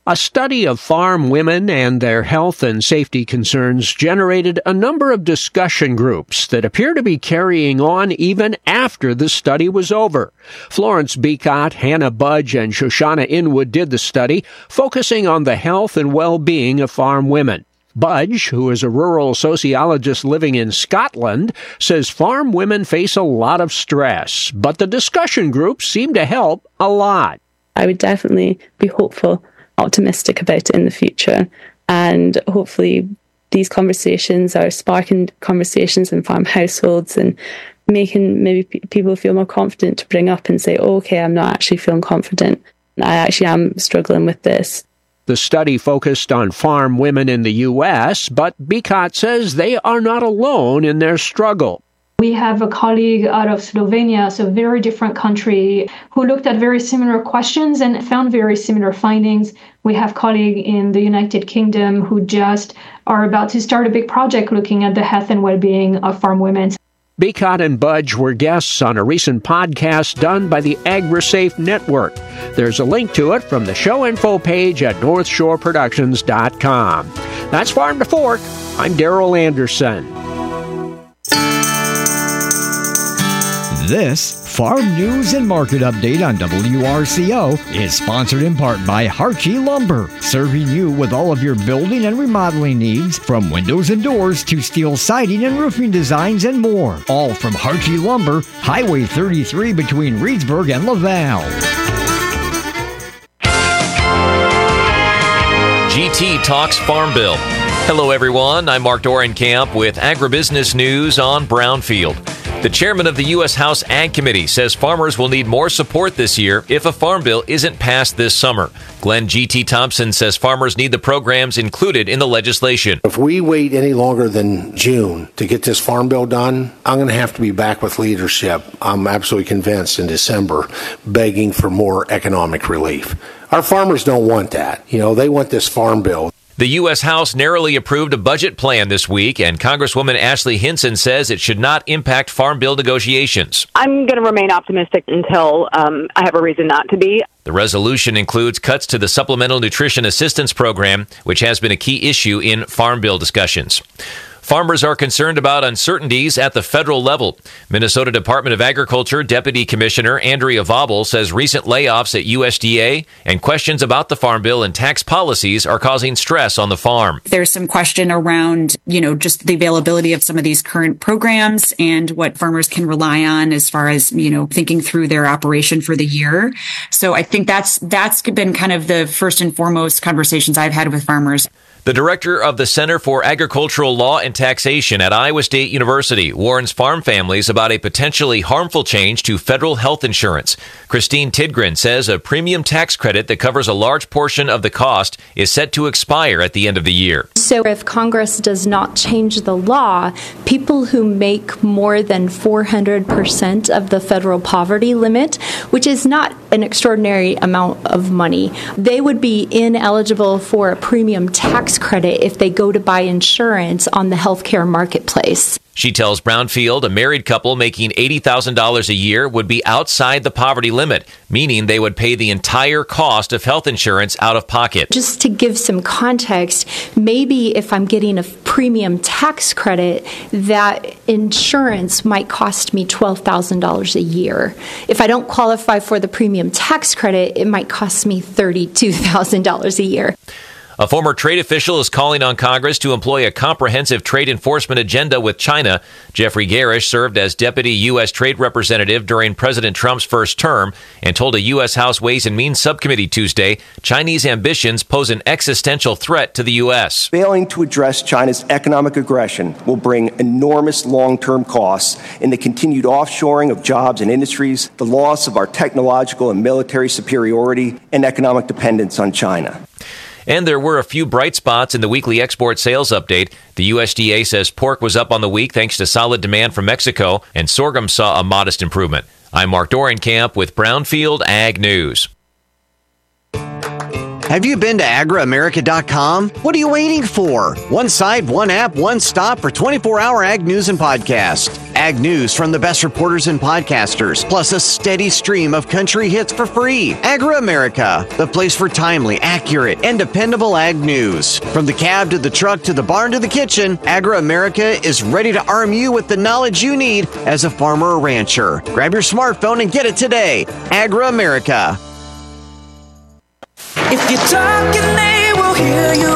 A study of farm women and their health and safety concerns generated a number of discussion groups that appear to be carrying on even after the study was over. Florence Beacott, Hannah Budge, and Shoshana Inwood did the study, focusing on the health and well-being of farm women. Budge, who is a rural sociologist living in Scotland, says farm women face a lot of stress, but the discussion groups seem to help a lot. I would definitely be hopeful, optimistic about it in the future, and hopefully these conversations are sparking conversations in farm households and making maybe p- people feel more confident to bring up and say, oh, okay, I'm not actually feeling confident. I actually am struggling with this. The study focused on farm women in the U S, but Beacott says they are not alone in their struggle. We have a colleague out of Slovenia, so a very different country, who looked at very similar questions and found very similar findings. We have colleagues in the United Kingdom who just are about to start a big project looking at the health and well-being of farm women. Beacott and Budge were guests on a recent podcast done by the AgriSafe Network. There's a link to it from the show info page at north shore productions dot com. That's Farm to Fork. I'm Darrell Anderson. This Farm News and Market Update on W R C O is sponsored in part by Harchie Lumber, serving you with all of your building and remodeling needs, from windows and doors to steel siding and roofing designs and more. All from Harchie Lumber, Highway thirty-three between Reedsburg and Laval. G T Talks Farm Bill. Hello, everyone. I'm Mark Dorenkamp with Agribusiness News on Brownfield. The chairman of the U S House Ag Committee says farmers will need more support this year if a farm bill isn't passed this summer. Glenn G T Thompson says farmers need the programs included in the legislation. If we wait any longer than June to get this farm bill done, I'm going to have to be back with leadership, I'm absolutely convinced, in December, begging for more economic relief. Our farmers don't want that. You know, they want this farm bill. The U S House narrowly approved a budget plan this week, and Congresswoman Ashley Hinson says it should not impact farm bill negotiations. I'm going to remain optimistic until um, I have a reason not to be. The resolution includes cuts to the Supplemental Nutrition Assistance Program, which has been a key issue in farm bill discussions. Farmers are concerned about uncertainties at the federal level. Minnesota Department of Agriculture Deputy Commissioner Andrea Vobel says recent layoffs at U S D A and questions about the farm bill and tax policies are causing stress on the farm. There's some question around, you know, just the availability of some of these current programs and what farmers can rely on as far as, you know, thinking through their operation for the year. So I think that's that's been kind of the first and foremost conversations I've had with farmers. The director of the Center for Agricultural Law and Taxation at Iowa State University warns farm families about a potentially harmful change to federal health insurance. Christine Tidgren says a premium tax credit that covers a large portion of the cost is set to expire at the end of the year. So if Congress does not change the law, people who make more than four hundred percent of the federal poverty limit, which is not an extraordinary amount of money, they would be ineligible for a premium tax credit if they go to buy insurance on the healthcare marketplace. She tells Brownfield a married couple making eighty thousand dollars a year would be outside the poverty limit, meaning they would pay the entire cost of health insurance out of pocket. Just to give some context, maybe if I'm getting a premium tax credit, that insurance might cost me twelve thousand dollars a year. If I don't qualify for the premium tax credit, it might cost me thirty-two thousand dollars a year. A former trade official is calling on Congress to employ a comprehensive trade enforcement agenda with China. Jeffrey Garish served as deputy U S trade representative during President Trump's first term and told a U S House Ways and Means subcommittee Tuesday Chinese ambitions pose an existential threat to the U S. Failing to address China's economic aggression will bring enormous long-term costs in the continued offshoring of jobs and industries, the loss of our technological and military superiority, and economic dependence on China. And there were a few bright spots in the weekly export sales update. The U S D A says pork was up on the week thanks to solid demand from Mexico, and sorghum saw a modest improvement. I'm Mark Dorenkamp with Brownfield Ag News. Have you been to Agri America dot com? What are you waiting for? One site, one app, one stop for twenty-four hour ag news and podcast. Ag news from the best reporters and podcasters, plus a steady stream of country hits for free. Agri America, the place for timely, accurate, and dependable ag news. From the cab to the truck to the barn to the kitchen, Agri America is ready to arm you with the knowledge you need as a farmer or rancher. Grab your smartphone and get it today. Agri America. If you're talking, they will hear you.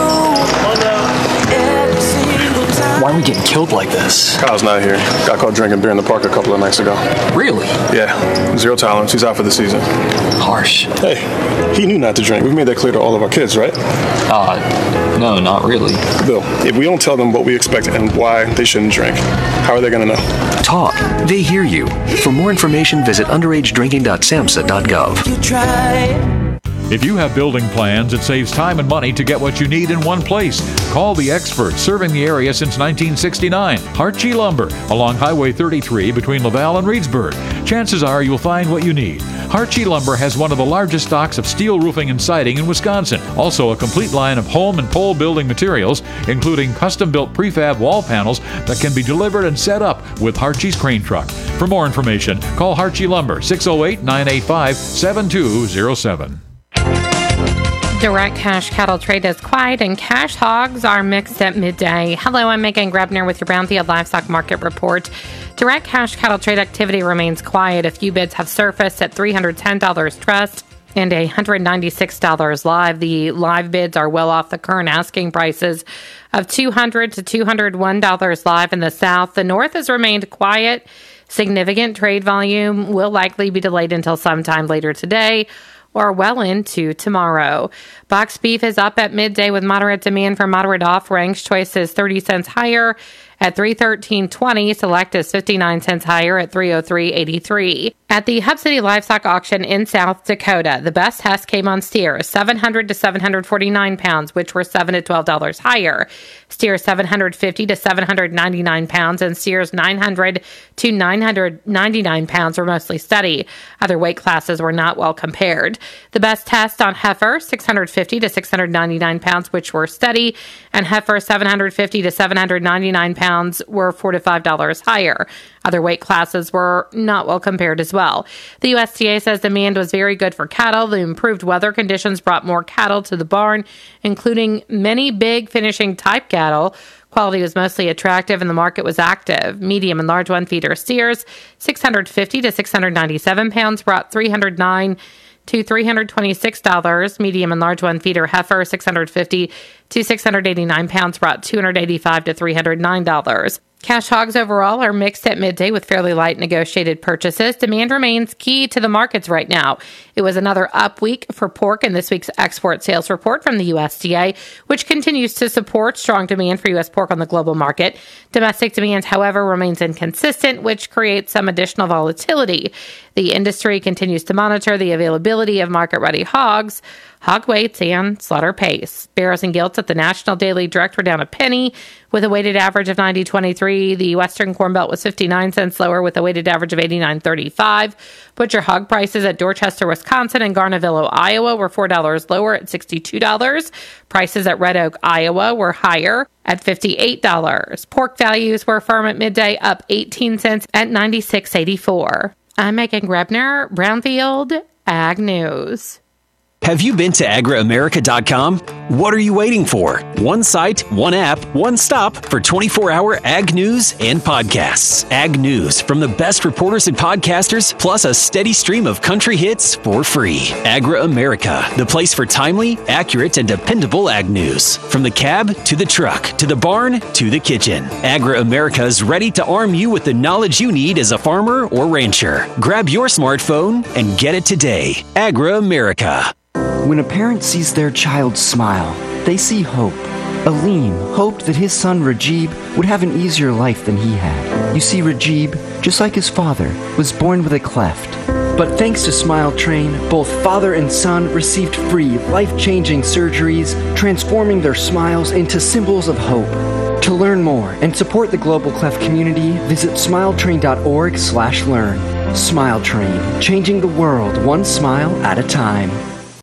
Every single time. Why are we getting killed like this? Kyle's not here. Got caught drinking beer in the park a couple of nights ago. Really? Yeah. Zero tolerance. He's out for the season. Harsh. Hey, he knew not to drink. We've made that clear to all of our kids, right? Uh, no, not really. Bill, if we don't tell them what we expect and why they shouldn't drink, how are they going to know? Talk. They hear you. For more information, visit underage drinking dot samhsa dot gov. You try. If you have building plans, it saves time and money to get what you need in one place. Call the experts serving the area since nineteen sixty-nine. Hartje Lumber, along Highway thirty-three between Laval and Reedsburg. Chances are you'll find what you need. Hartje Lumber has one of the largest stocks of steel roofing and siding in Wisconsin. Also a complete line of home and pole building materials, including custom-built prefab wall panels that can be delivered and set up with Hartje's crane truck. For more information, call Hartje Lumber, six oh eight, nine eight five, seven two oh seven. Direct cash cattle trade is quiet and cash hogs are mixed at midday. Hello, I'm Megan Grebner with your Brownfield Livestock Market Report. Direct cash cattle trade activity remains quiet. A few bids have surfaced at three hundred ten dollars trust and one hundred ninety-six dollars live. The live bids are well off the current asking prices of two hundred dollars to two hundred one dollars live in the South. The North has remained quiet. Significant trade volume will likely be delayed until sometime later today or well into tomorrow. Box beef is up at midday with moderate demand for moderate off. Range choice is thirty cents higher at three thirteen twenty. Select is fifty-nine cents higher at three oh three eighty-three. At the Hub City Livestock Auction in South Dakota, the best test came on steers, seven hundred to seven hundred forty-nine pounds, which were seven to twelve dollars higher. Steers seven hundred fifty to seven hundred ninety-nine pounds, and steers nine hundred to nine hundred ninety-nine pounds were mostly steady. Other weight classes were not well compared. The best test on heifer, six hundred fifty to six hundred ninety-nine pounds, which were steady, and heifer seven hundred fifty to seven hundred ninety-nine pounds were four to five dollars higher. Other weight classes were not well compared as well. The U S D A says demand was very good for cattle. The improved weather conditions brought more cattle to the barn, including many big finishing type cattle. Quality was mostly attractive and the market was active. Medium and large one feeder steers, six hundred fifty to six hundred ninety-seven pounds, brought three hundred nine to three hundred twenty-six dollars. Medium and large one feeder heifer, six hundred fifty to six hundred eighty-nine pounds, brought two hundred eighty-five to three hundred nine dollars. Cash hogs overall are mixed at midday with fairly light negotiated purchases. Demand remains key to the markets right now. It was another up week for pork in this week's export sales report from the U S D A, which continues to support strong demand for U S pork on the global market. Domestic demand, however, remains inconsistent, which creates some additional volatility. The industry continues to monitor the availability of market-ready hogs, hog weights, and slaughter pace. Barrows and gilts at the National Daily Direct were down a penny with a weighted average of ninety twenty-three. The Western Corn Belt was fifty-nine cents lower with a weighted average of eighty-nine thirty-five. Butcher hog prices at Dorchester, Wisconsin and Garnavillo, Iowa were four dollars lower at sixty-two dollars. Prices at Red Oak, Iowa were higher at fifty-eight dollars. Pork values were firm at midday, up eighteen cents at ninety-six eighty-four. I'm Megan Grebner, Brownfield Ag News. Have you been to Agri America dot com? What are you waiting for? One site, one app, one stop for twenty-four hour ag news and podcasts. Ag news from the best reporters and podcasters, plus a steady stream of country hits for free. Agri America, the place for timely, accurate, and dependable ag news. From the cab to the truck, to the barn to the kitchen. Agri America is ready to arm you with the knowledge you need as a farmer or rancher. Grab your smartphone and get it today. Agri America. When a parent sees their child smile, they see hope. Aleem hoped that his son Rajib would have an easier life than he had. You see, Rajib, just like his father, was born with a cleft. But thanks to Smile Train, both father and son received free, life-changing surgeries, transforming their smiles into symbols of hope. To learn more and support the Global Cleft community, visit smiletrain.org slash learn. Smile Train, changing the world one smile at a time. Hi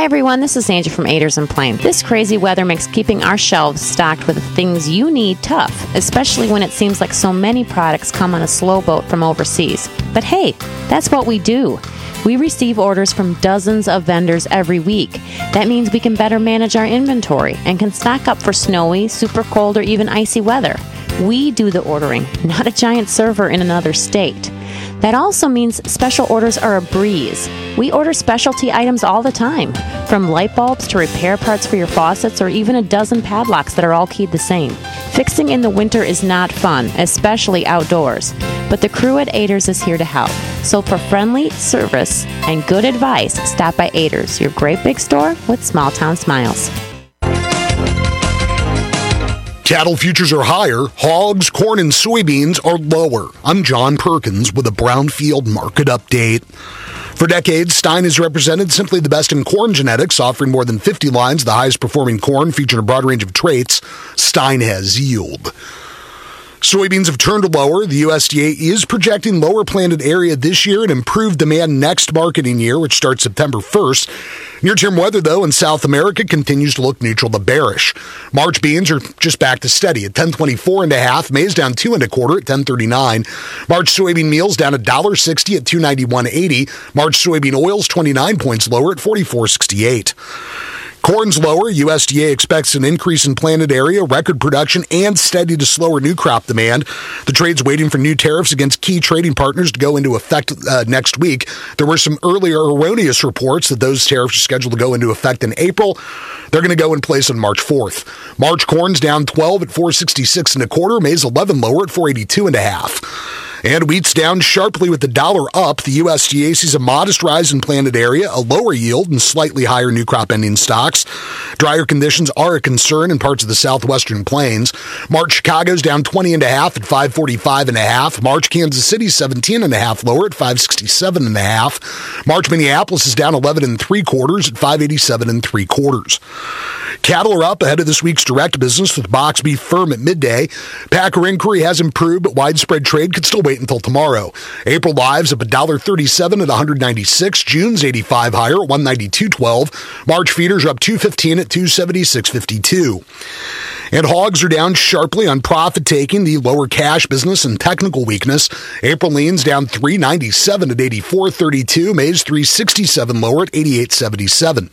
everyone, this is Angie from Aders and Plain. This crazy weather makes keeping our shelves stocked with the things you need tough, especially when it seems like so many products come on a slow boat from overseas. But hey, that's what we do. We receive orders from dozens of vendors every week. That means we can better manage our inventory and can stock up for snowy, super cold, or even icy weather. We do the ordering, not a giant server in another state. That also means special orders are a breeze. We order specialty items all the time, from light bulbs to repair parts for your faucets or even a dozen padlocks that are all keyed the same. Fixing in the winter is not fun, especially outdoors, but the crew at Aders is here to help. So for friendly service and good advice, stop by Aders, your great big store with small town smiles. Cattle futures are higher, hogs, corn, and soybeans are lower. I'm John Perkins with a Brownfield market update. For decades, Stein has represented simply the best in corn genetics, offering more than fifty lines of the highest performing corn, featuring a broad range of traits. Stein has yield. Soybeans have turned lower. The U S D A is projecting lower planted area this year and improved demand next marketing year, which starts September first. Near-term weather, though, in South America continues to look neutral to bearish. March beans are just back to steady at ten twenty-four and a half. Maize down two and a quarter at ten thirty-nine. March soybean meals down one dollar sixty at two ninety-one eighty. March soybean oils twenty-nine points lower at forty-four sixty-eight. Corn's lower. U S D A expects an increase in planted area, record production, and steady to slower new crop demand. The trade's waiting for new tariffs against key trading partners to go into effect uh, next week. There were some earlier erroneous reports that those tariffs are scheduled to go into effect in April. They're going to go in place on March fourth. March corn's down twelve at four sixty-six and a quarter. Maize eleven lower at four eighty-two and a half. And wheat's down sharply with the dollar up. The U S D A sees a modest rise in planted area, a lower yield, and slightly higher new crop ending stocks. Drier conditions are a concern in parts of the southwestern plains. March Chicago's down twenty and a half at five forty-five and a half. March Kansas City seventeen and a half lower at five sixty-seven and a half. March Minneapolis is down eleven and three quarters at five eighty-seven and three quarters. Cattle are up ahead of this week's direct business with box beef firm at midday. Packer inquiry has improved, but widespread trade could still wait until tomorrow. April lives up one dollar thirty-seven at one ninety-six. June's eighty-five higher at one ninety-two twelve. March feeders are up two fifteen at two seventy-six fifty-two. And hogs are down sharply on profit taking, the lower cash business and technical weakness. April leans down three ninety-seven at eighty-four thirty-two. Maize three sixty-seven lower at eighty-eight seventy-seven.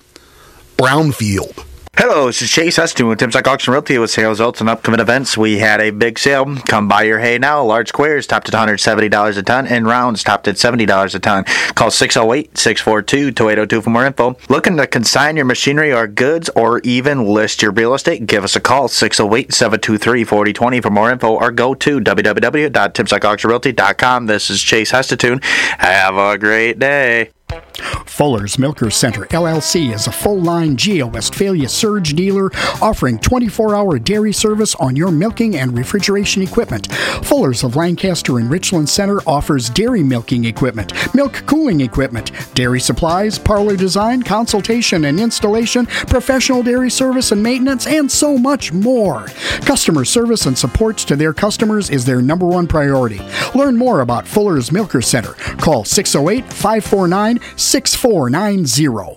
Brownfield. Hello, this is Chase Heston with Tim's Auction Realty with sales results and upcoming events. We had a big sale. Come buy your hay now. Large squares topped at one hundred seventy dollars a ton and rounds topped at seventy dollars a ton. Call six oh eight, six four two, two eight oh two for more info. Looking to consign your machinery or goods or even list your real estate? Give us a call, six oh eight, seven two three, four oh two oh for more info or go to w w w dot timsack auction realty dot com. This is Chase Heston. Have a great day. Fuller's Milker Center, L L C is a full-line G A Westphalia surge dealer offering twenty-four hour dairy service on your milking and refrigeration equipment. Fuller's of Lancaster and Richland Center offers dairy milking equipment, milk cooling equipment, dairy supplies, parlor design, consultation and installation, professional dairy service and maintenance, and so much more. Customer service and support to their customers is their number one priority. Learn more about Fuller's Milker Center. Call six oh eight, five four nine, six four nine zero.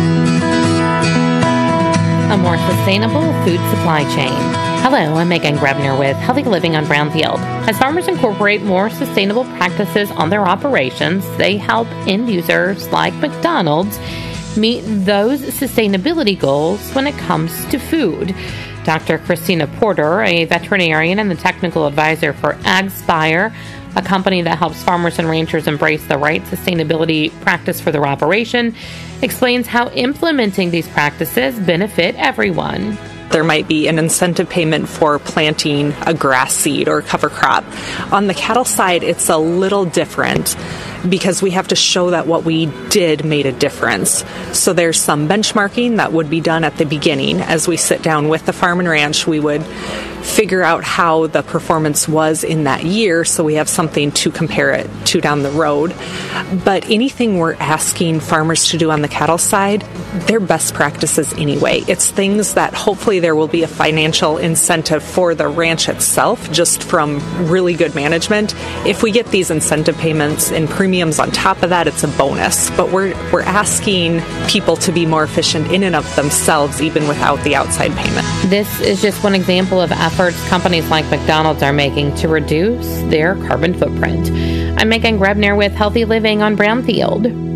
A more sustainable food supply chain. Hello, I'm Megan Grebner with Healthy Living on Brownfield. As farmers incorporate more sustainable practices on their operations, they help end users like McDonald's meet those sustainability goals when it comes to food. Doctor Christina Porter, a veterinarian and the technical advisor for AgSpire, a company that helps farmers and ranchers embrace the right sustainability practice for their operation, explains how implementing these practices benefit everyone. There might be an incentive payment for planting a grass seed or cover crop. On the cattle side, it's a little different because we have to show that what we did made a difference. So there's some benchmarking that would be done at the beginning. As we sit down with the farm and ranch, we would figure out how the performance was in that year so we have something to compare it to down the road. But anything we're asking farmers to do on the cattle side, they're best practices anyway. It's things that hopefully there will be a financial incentive for the ranch itself just from really good management. If we get these incentive payments in premium premiums on top of that, it's a bonus. But we're we're asking people to be more efficient in and of themselves, even without the outside payment. This is just one example of efforts companies like McDonald's are making to reduce their carbon footprint. I'm Megan Grebner with Healthy Living on Brownfield.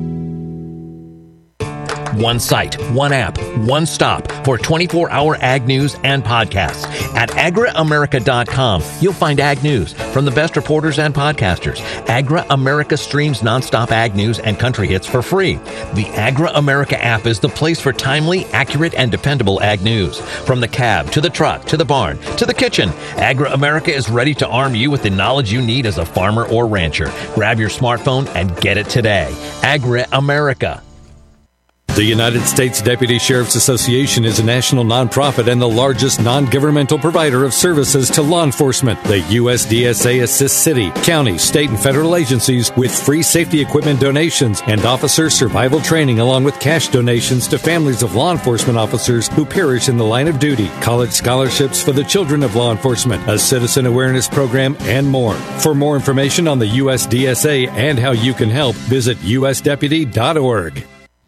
One site, one app, one stop for twenty-four hour ag news and podcasts. At Agri America dot com, you'll find ag news from the best reporters and podcasters. Agri America streams nonstop ag news and country hits for free. The Agri America app is the place for timely, accurate, and dependable ag news. From the cab, to the truck, to the barn, to the kitchen, Agri America is ready to arm you with the knowledge you need as a farmer or rancher. Grab your smartphone and get it today. Agri America. The United States Deputy Sheriff's Association is a national nonprofit and the largest non-governmental provider of services to law enforcement. The U S D S A assists city, county, state, and federal agencies with free safety equipment donations and officer survival training, along with cash donations to families of law enforcement officers who perish in the line of duty, college scholarships for the children of law enforcement, a citizen awareness program, and more. For more information on the U S D S A and how you can help, visit U S deputy dot org.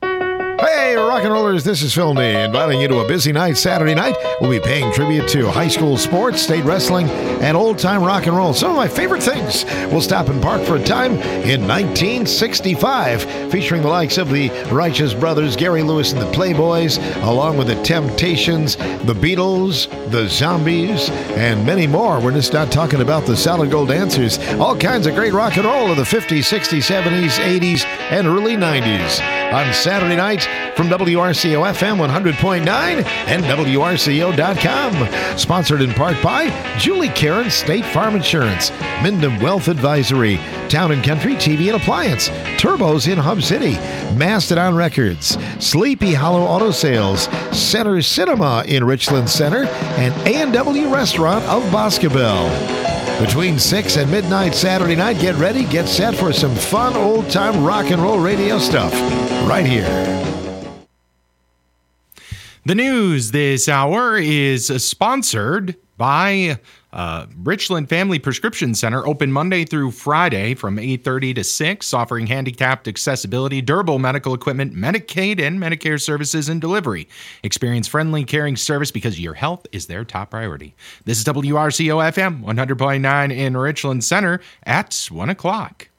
Hey, rock and rollers, this is Phil Nee, inviting you to a busy night Saturday night. We'll be paying tribute to high school sports, state wrestling, and old-time rock and roll. Some of my favorite things. We'll stop and park for a time in nineteen sixty-five, featuring the likes of the Righteous Brothers, Gary Lewis and the Playboys, along with the Temptations, the Beatles, the Zombies, and many more. We're just not talking about the Solid Gold Dancers. All kinds of great rock and roll of the fifties, sixties, seventies, eighties, and early nineties. On Saturday night from W R C O F M one hundred point nine and W R C O dot com. Sponsored in part by Julie Karen State Farm Insurance, Mindham Wealth Advisory, Town and Country T V and Appliance, Turbos in Hub City, Mastodon Records, Sleepy Hollow Auto Sales, Center Cinema in Richland Center, and A and W Restaurant of Boscobel. Between six and midnight Saturday night, get ready, get set for some fun old-time rock and roll radio stuff right here. The news this hour is sponsored by uh, Richland Family Prescription Center, open Monday through Friday from eight thirty to six, offering handicapped accessibility, durable medical equipment, Medicaid and Medicare services, and delivery. Experience friendly, caring service because your health is their top priority. This is W R C O F M one hundred point nine in Richland Center at one o'clock.